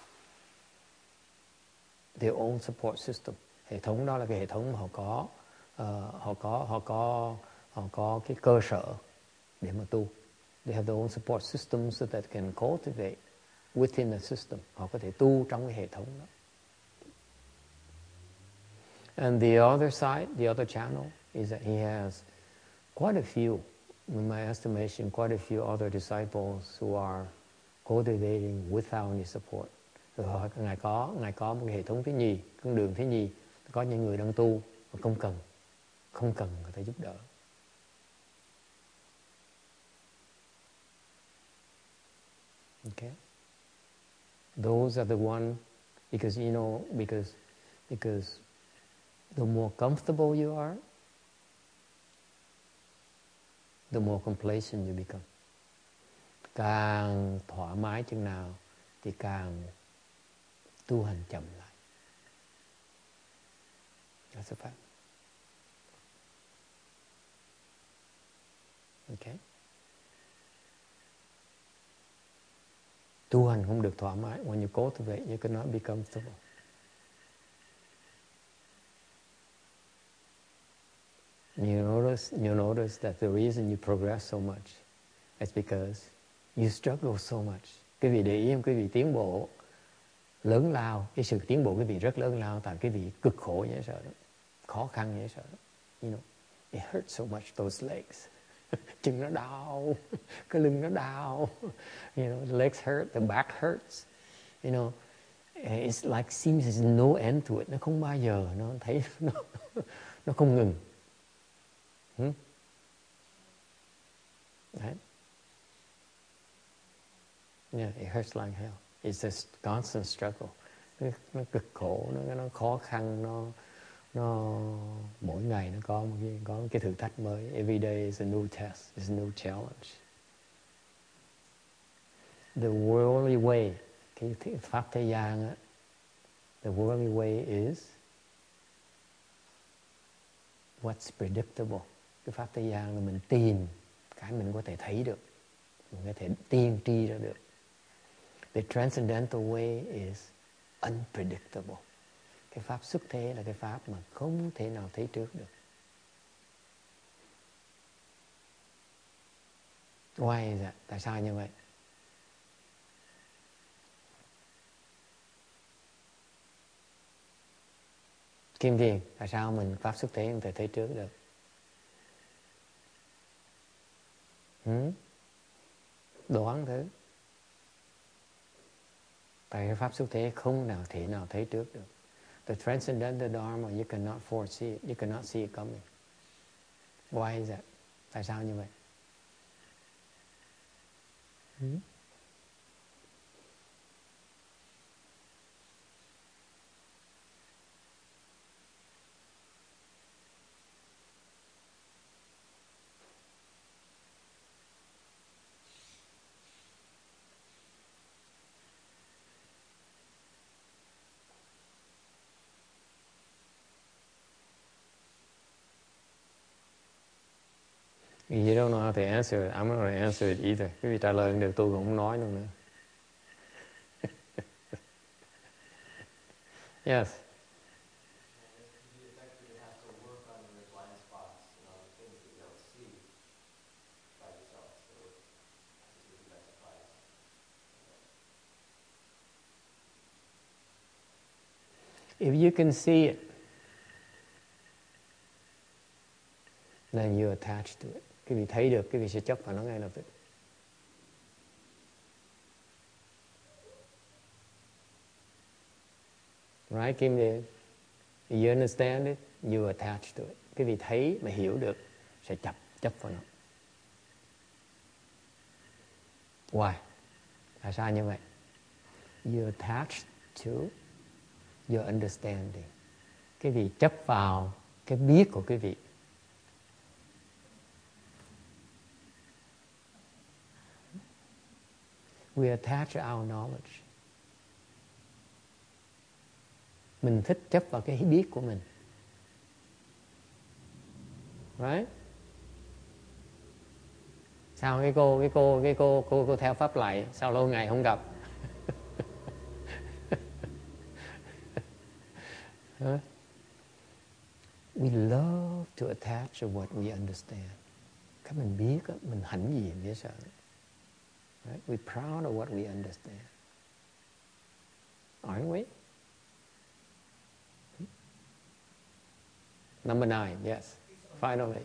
their own support system. Hệ thống đó là cái hệ thống mà họ có cái cơ sở để mà tu. They have their own support system so that they can cultivate within the system. Họ có thể tu trong cái hệ thống đó. And the other side, the other channel, is that he has quite a few, in my estimation, quite a few other disciples who are cultivating without any support. Rồi Ngài có một cái hệ thống thứ nhì, con đường thứ nhì, có những người đang tu mà không cần người ta giúp đỡ. Okay, those are the one, because the more comfortable you are, the more complacent you become. Càng thoải mái chừng nào thì càng tu hành chậm lại. That's a fact. Okay. Tu hành không được thoải mái. When you cultivate, you cannot be comfortable. You notice that the reason you progress so much is because you struggle so much. Quý vị để ý không? Quý vị tiến bộ lớn lao, cái sự tiến bộ quý vị rất lớn lao, tại quý vị cực khổ dễ sợ đó, khó khăn dễ sợ đó. You know, it hurts so much, those legs. Chân nó đau, cái lưng nó đau. You know, the legs hurt, the back hurts. You know, it's like seems there's no end to it. Nó không bao giờ nó thấy nó không ngừng. Right? Yeah, it hurts like hell. It's a constant struggle. Nó cực khổ, nó khó khăn, nó mỗi ngày nó có một cái thử thách mới. Every day is a new test, is a new challenge. The worldly way, cái pháp thế gian á, the worldly way is what's predictable. Cái pháp thế gian là mình tìm cái mình có thể thấy được, mình có thể tiên tri ra được. The transcendental way is unpredictable. Cái pháp xuất thế là cái pháp mà không thể nào thấy trước được. Why is that? Tại sao như vậy? Kim Thiền, tại sao mình pháp xuất thế không thể thấy trước được? Đoán thử. Tại cái pháp xuất thế không thể nào thấy trước được. The transcendental Dharma, you cannot foresee it. You cannot see it coming. Why is that? Tại sao như vậy? You don't know how to answer it. I'm not going to answer it either. Quý vị trả lời được tôi cũng không nói luôn nữa. Yes. You effectively have to work on your blind spots and on the things that you don't see by yourself. So it just takes you by surprise. If you can see it, then you attach to it. Quý vị thấy được, quý vị sẽ chấp vào nó ngay lập tức. Right, Kim Điền? You understand it, you attach to it. Quý vị thấy mà hiểu được, sẽ chấp vào nó. Why? Tại sao như vậy? You attach to your understanding. Quý vị chấp vào cái biết của quý vị. We attach our knowledge. Mình thích chấp vào cái biết của mình. Right? Sao cái cô theo pháp lại sao lâu ngày không gặp? Huh? We love to attach to what we understand. Cái mình biết, mình hãnh diện dễ sợ. Right? We're proud of what we understand. Aren't we? Number 9, yes. Finally.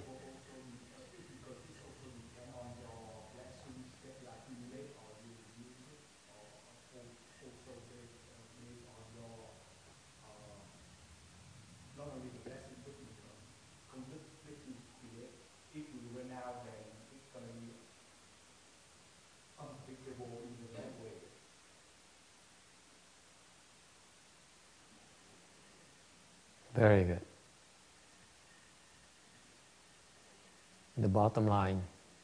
Very good. The bottom line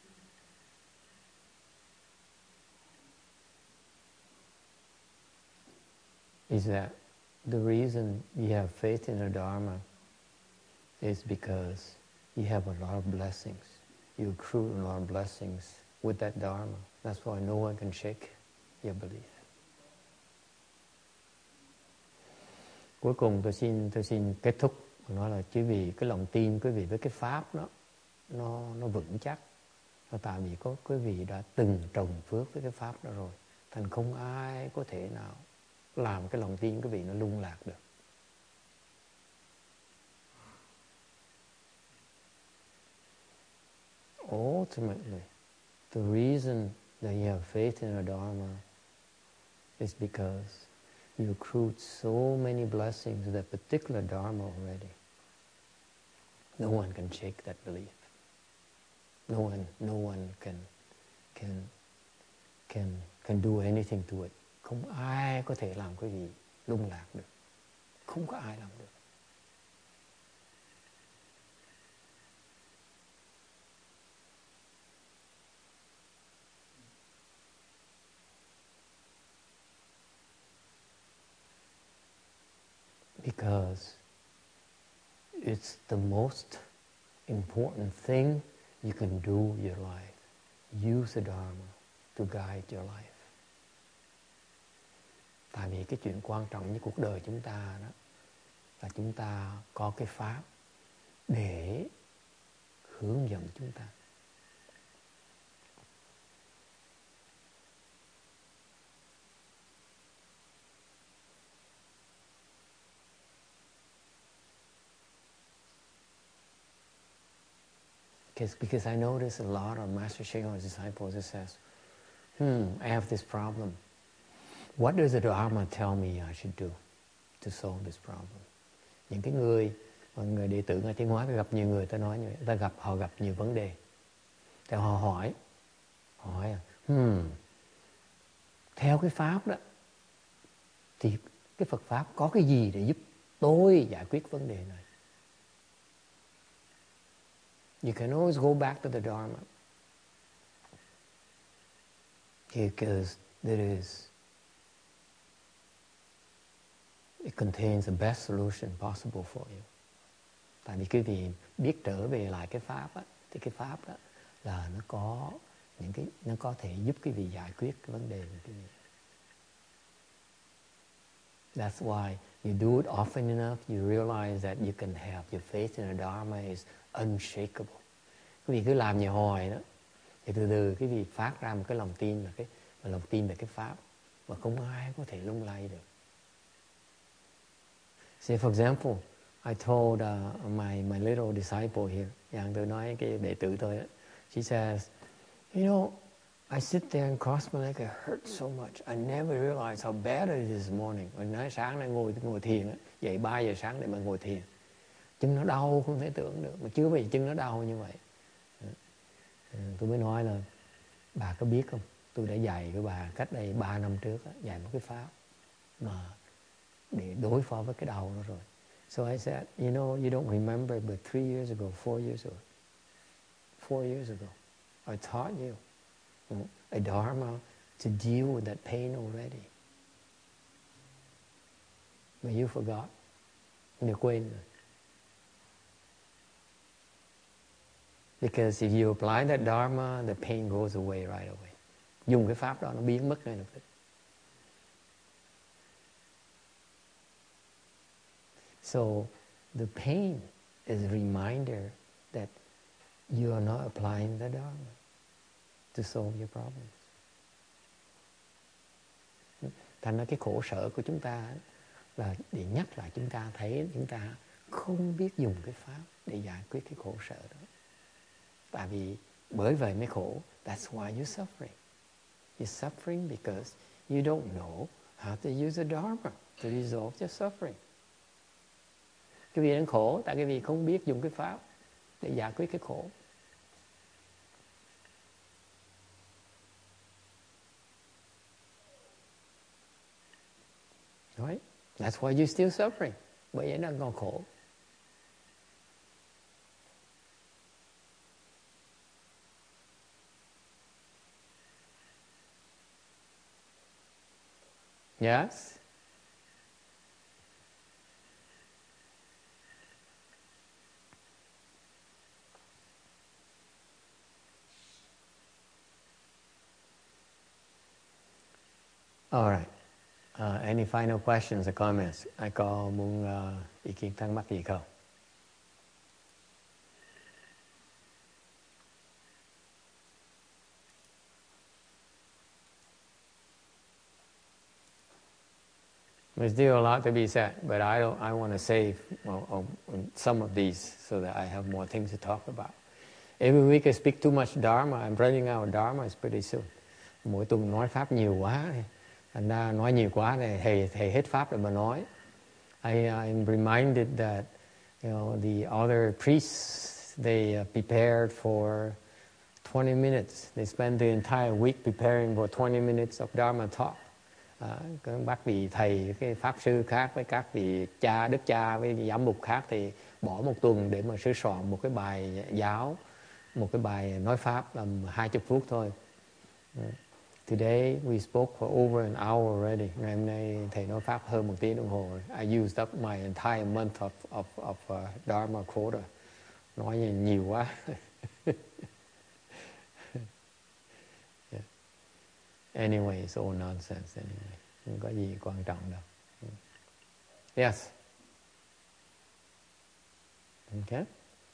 is that the reason you have faith in the Dharma is because you have a lot of blessings. You accrue a lot of blessings with that Dharma. That's why no one can shake your belief. Cuối cùng tôi xin kết thúc và nói là chỉ vì cái lòng tin quý vị với cái pháp đó nó vững chắc. Và tại vì có quý vị đã từng trồng phước với cái pháp đó rồi, thành không ai có thể nào làm cái lòng tin quý vị nó lung lạc được. Ultimately, the reason that you have faith in the Dharma is because you accrued so many blessings of that particular Dharma already. No one can shake that belief. No one can do anything to it. Không ai có thể làm quý vị lung lạc được. Không có ai làm được. Because it's the most important thing you can do your life. Use the Dharma to guide your life. Tại vì cái chuyện quan trọng nhất cuộc đời chúng ta đó là chúng ta có cái pháp để hướng dẫn chúng ta. Because I notice a lot of Master Shenghong's disciples that says, I have this problem. What does the Dharma tell me I should do to solve this problem? Những cái người đệ tử Ngài Tiến Hóa gặp nhiều người, ta nói như vậy, họ gặp nhiều vấn đề. Thì họ hỏi theo cái pháp đó thì cái Phật pháp có cái gì để giúp tôi giải quyết vấn đề này? You can always go back to the Dharma. Because it contains the best solution possible for you. Tại vì quý vị biết trở về lại cái pháp á, thì cái pháp đó là nó có thể giúp quý vị giải quyết cái vấn đề của quý vị. That's why you do it often enough, you realize that you can have your faith in the Dharma is unshakable. Quý vị cứ làm nhiều hồi đó, thì từ từ quý vị phát ra một cái lòng tin lòng tin về cái pháp mà không ai có thể lung lay được. Say for example, I told my little disciple here, dạng tôi nói cái đệ tử tôi đó, she says, you know, I sit there and cross my leg, it hurts so much. I never realized how bad it is this morning. Mình nói sáng nay ngồi thiền á, dậy 3 giờ sáng để mà ngồi thiền, chân nó đau không thể tưởng được, mà chưa bao giờ chân nó đau như vậy. Tôi mới nói là bà có biết không, tôi đã dạy cái bà cách đây 3 năm trước á, dạy một cái pháp mà để đối phó với cái đau đó rồi. So I said, you know, you don't remember, but 3 years ago, 4 years ago, 4 years ago, I taught you a dharma to deal with that pain already. But you forgot. Ngươi quên rồi. Because if you apply that dharma, the pain goes away right away. Dùng cái pháp đó nó biến mất ngay lập tức. So the pain is a reminder that you are not applying the dharma to solve your problems. Thành ra cái khổ sở của chúng ta là để nhắc lại chúng ta thấy chúng ta không biết dùng cái pháp để giải quyết cái khổ sở đó. Tại vì bởi vậy mới khổ. That's why you're suffering. You're suffering because you don't know how to use the dharma to resolve your suffering. Cái vị đang khổ tại cái vị không biết dùng cái pháp để giải quyết cái khổ. Right? That's why you're still suffering. Bởi vậy nó còn khổ. Yes? All right. Any final questions or comments? Ai có muốn ý kiến thắc mắc gì không? There's still a lot to be said, but I want to save some of these so that I have more things to talk about. Every week I speak too much Dharma. I'm running out of Dharma pretty soon. Mỗi tuần nói pháp nhiều quá, thành ra nói nhiều quá thì thầy hết pháp rồi mà nói. I'm reminded that the other priests they prepared for 20 minutes. They spent the entire week preparing for 20 minutes of Dharma talk. Các bác vị thầy, cái pháp sư khác với các vị cha, đức cha với giám mục khác thì bỏ một tuần để mà sửa soạn một cái bài giáo, một cái bài nói pháp làm 20 phút thôi. Today we spoke for over an hour already. Ngày hôm nay thầy nói pháp hơn 1 tiếng đồng hồ rồi. I used up my entire month of Dharma quota. Nói nhiều quá. Yeah. Anyway, it's all nonsense anyway. Không có gì quan trọng đâu. Yes. Okay.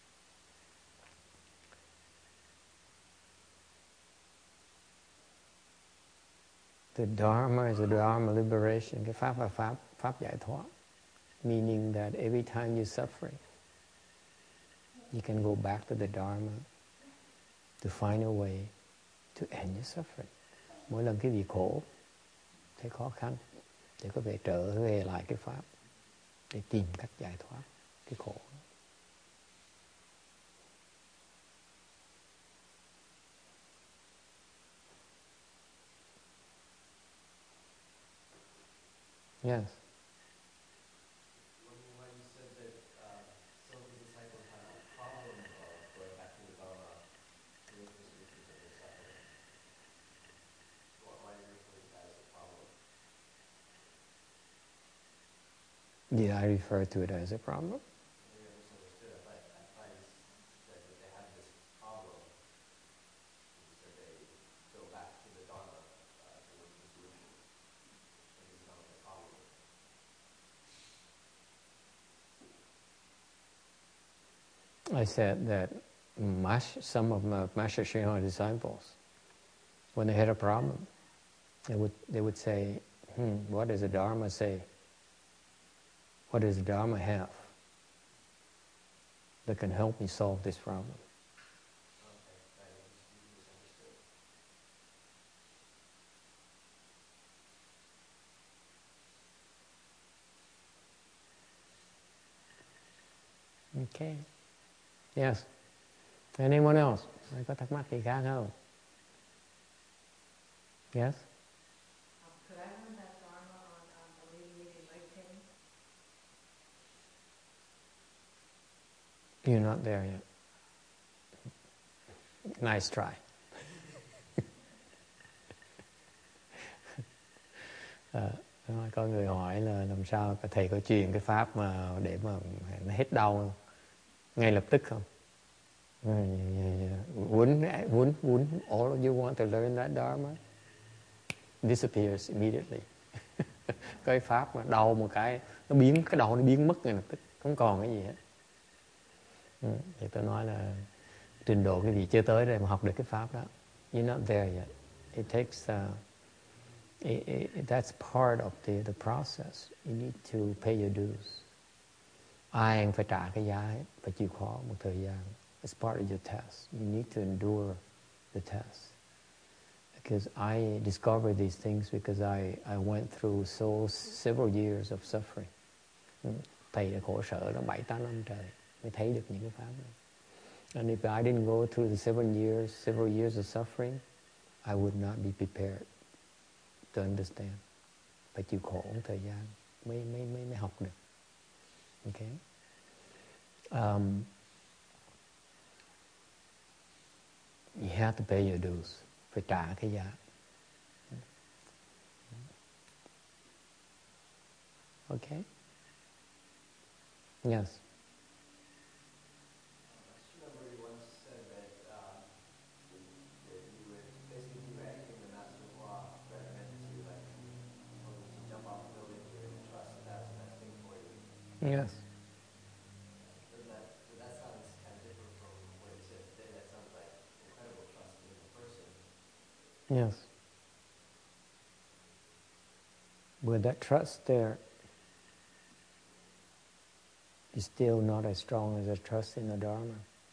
The Dharma is a Dharma liberation. Cái pháp là pháp giải thoát. Meaning that every time you're suffering, you can go back to the Dharma to find a way to end your suffering. Mỗi lần cái gì khổ, thấy khó khăn, để có thể trở về lại cái pháp để tìm cách giải thoát cái khổ. Yes. When you said that some of the disciples had a problem of going back to the Dharma to look for solutions of their suffering, why are you referring to that as a problem? Did I refer to it as a problem? Maybe I misunderstood. I thought you said that they had this problem. You said they go back to the Dharma to look for solutions. And this sounds like a problem. I said that some of my Master Srihan disciples, when they had a problem, they would say, what does the Dharma say? What does the Dharma have? that can help me solve this problem. Okay, right, you misunderstood. Okay. Yes. Anyone else? Ai có thắc mắc gì khác không? Yes? Could I learn that Dharma on alleviating leg pain? You're not there yet. Nice try. Có người hỏi là làm sao thầy có truyền cái pháp mà để mà nó hết đau ngay lập tức không? Wouldn't all of you want to learn that Dharma? Disappears immediately. Cái pháp mà đau một cái cái đầu nó biến mất ngay lập tức, không còn cái gì hết. Thì tôi nói là trình độ cái gì chưa tới đây mà học được cái pháp đó. You're not there yet. It takes that's part of the process. You need to pay your dues. Ai cũng phải trả cái giá ấy, phải chịu khó một thời gian. It's part of your test. You need to endure the test. Because I discovered these things because I went through several years of suffering. Thầy đã khổ sở đó 7-8 năm trời mới thấy được những cái pháp này. And if I didn't go through the several years of suffering, I would not be prepared to understand. Phải chịu khổ một thời gian mới học được. Okay? You have to pay your dues. Phải trả cái giá. Okay? Yes. You once said that you would basically do anything the Master Hua recommended to you, like if he told you to jump off a building, you would trust that that was the best thing for you. Yes. That sounds kind of different from what you said today. That sounds like incredible trust in the person. Yes. With that trust there, is still not as strong as a trust in the Dharma.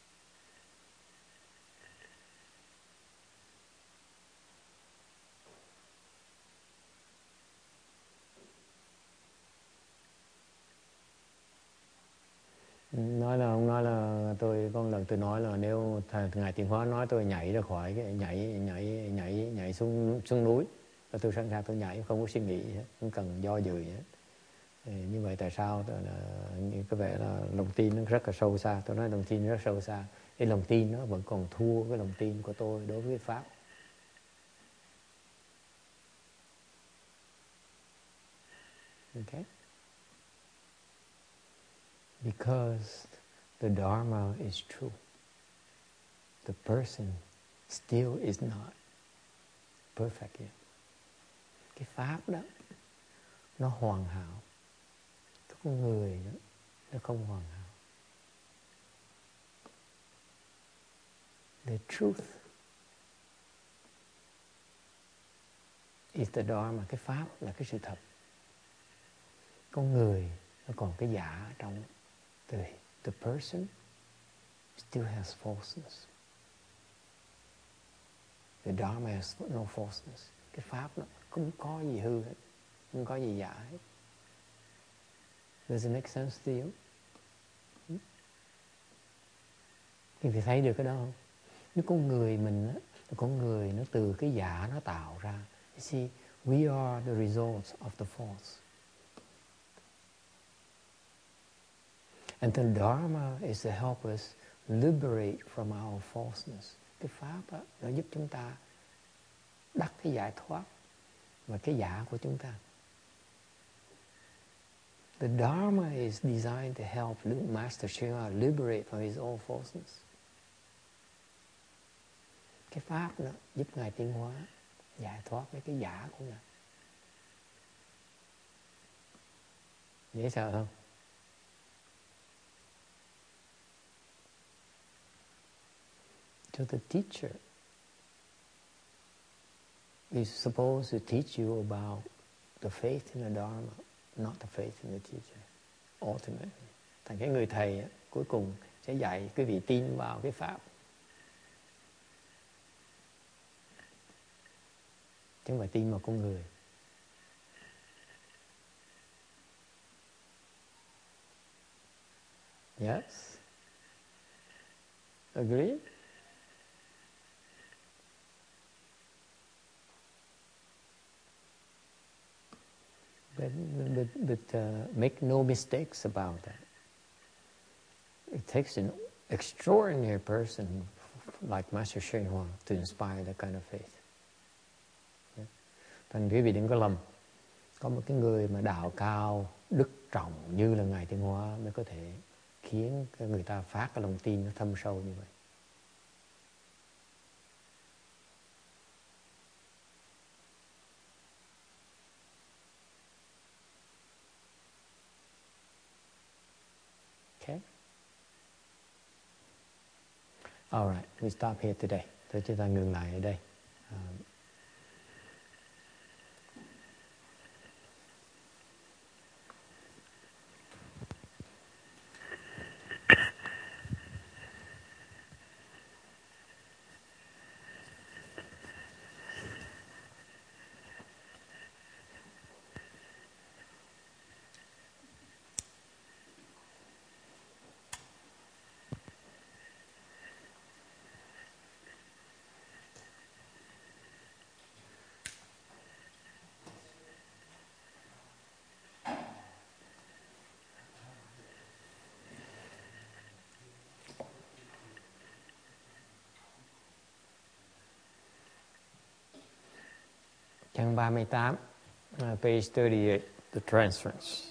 Ông nói là con lần tôi nói là nếu ngài Tiến Hóa nói tôi nhảy ra khỏi cái nhảy xuống núi, và tôi sẵn sàng tôi nhảy, không có suy nghĩ hết, không cần do dự hết. Như vậy tại sao? Có vẻ là lòng tin nó rất là sâu xa. Tôi nói lòng tin rất sâu xa. Cái lòng tin nó vẫn còn thua cái lòng tin của tôi đối với pháp. Okay? Because the Dharma is true. The person still is not perfect yet. Cái pháp đó nó hoàn hảo. Cái con người đó, nó không hoàn hảo. The truth is the Dharma. Cái pháp là cái sự thật. Con người nó còn cái giả ở trong. The person still has falseness. The Dharma has no falseness. Cái pháp nó không có gì hư hết, không có gì giả hết. Does it make sense to you? Thì thấy được cái đó không? Nếu con người mình á, con người nó từ cái giả nó tạo ra. You see, we are the results of the false. And the Dharma is to help us liberate from our falseness. Cái pháp á, nó giúp chúng ta đắc cái giải thoát và cái giả của chúng ta. The Dharma is designed to help Master Sri liberate from his own falseness. Cái pháp đó giúp Ngài tiến hóa, giải thoát với cái giả của Ngài. Dễ sợ không? So the teacher is supposed to teach you about the faith in the Dharma, not the faith in the teacher, ultimately. Thành cái người thầy cuối cùng sẽ dạy quý vị tin vào cái pháp. Chứ không phải tin vào con người. Yes? Agree? But make no mistakes about that. It takes an extraordinary person like Master Hsuan Huang to inspire that kind of faith. Yeah. Thành quý vị đừng có lầm. Có một cái người mà đạo cao, đức trọng như là Ngài Tiến Hóa mới có thể khiến người ta phát cái lòng tin nó thâm sâu như vậy. Okay. All right, we stop here today. Thôi chúng ta ngừng lại ở đây. Trang 38, page 38, the transference.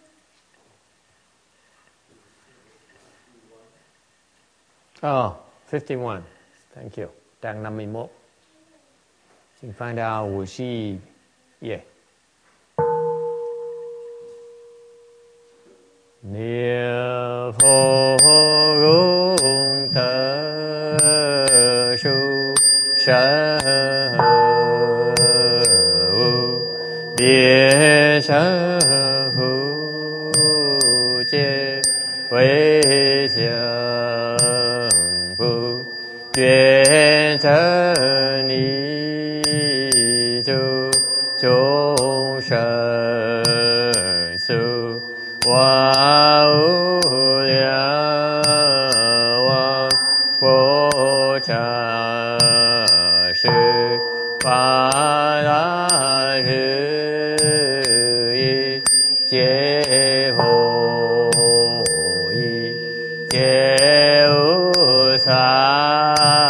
Oh, 51. Thank you. Trang 51. You can find out who she, yeah. Niệm Phật Rung Thơ Su Sơ Địa Sơ Hữu Chế Huệ Xiang Phu Duyên Sơ Ni Chu Chúng Sân Su Hoa Ưu Liang Hoàng Vô Trà Sư Phá Đa Rư Y Chế Hồ Y Chế U Sa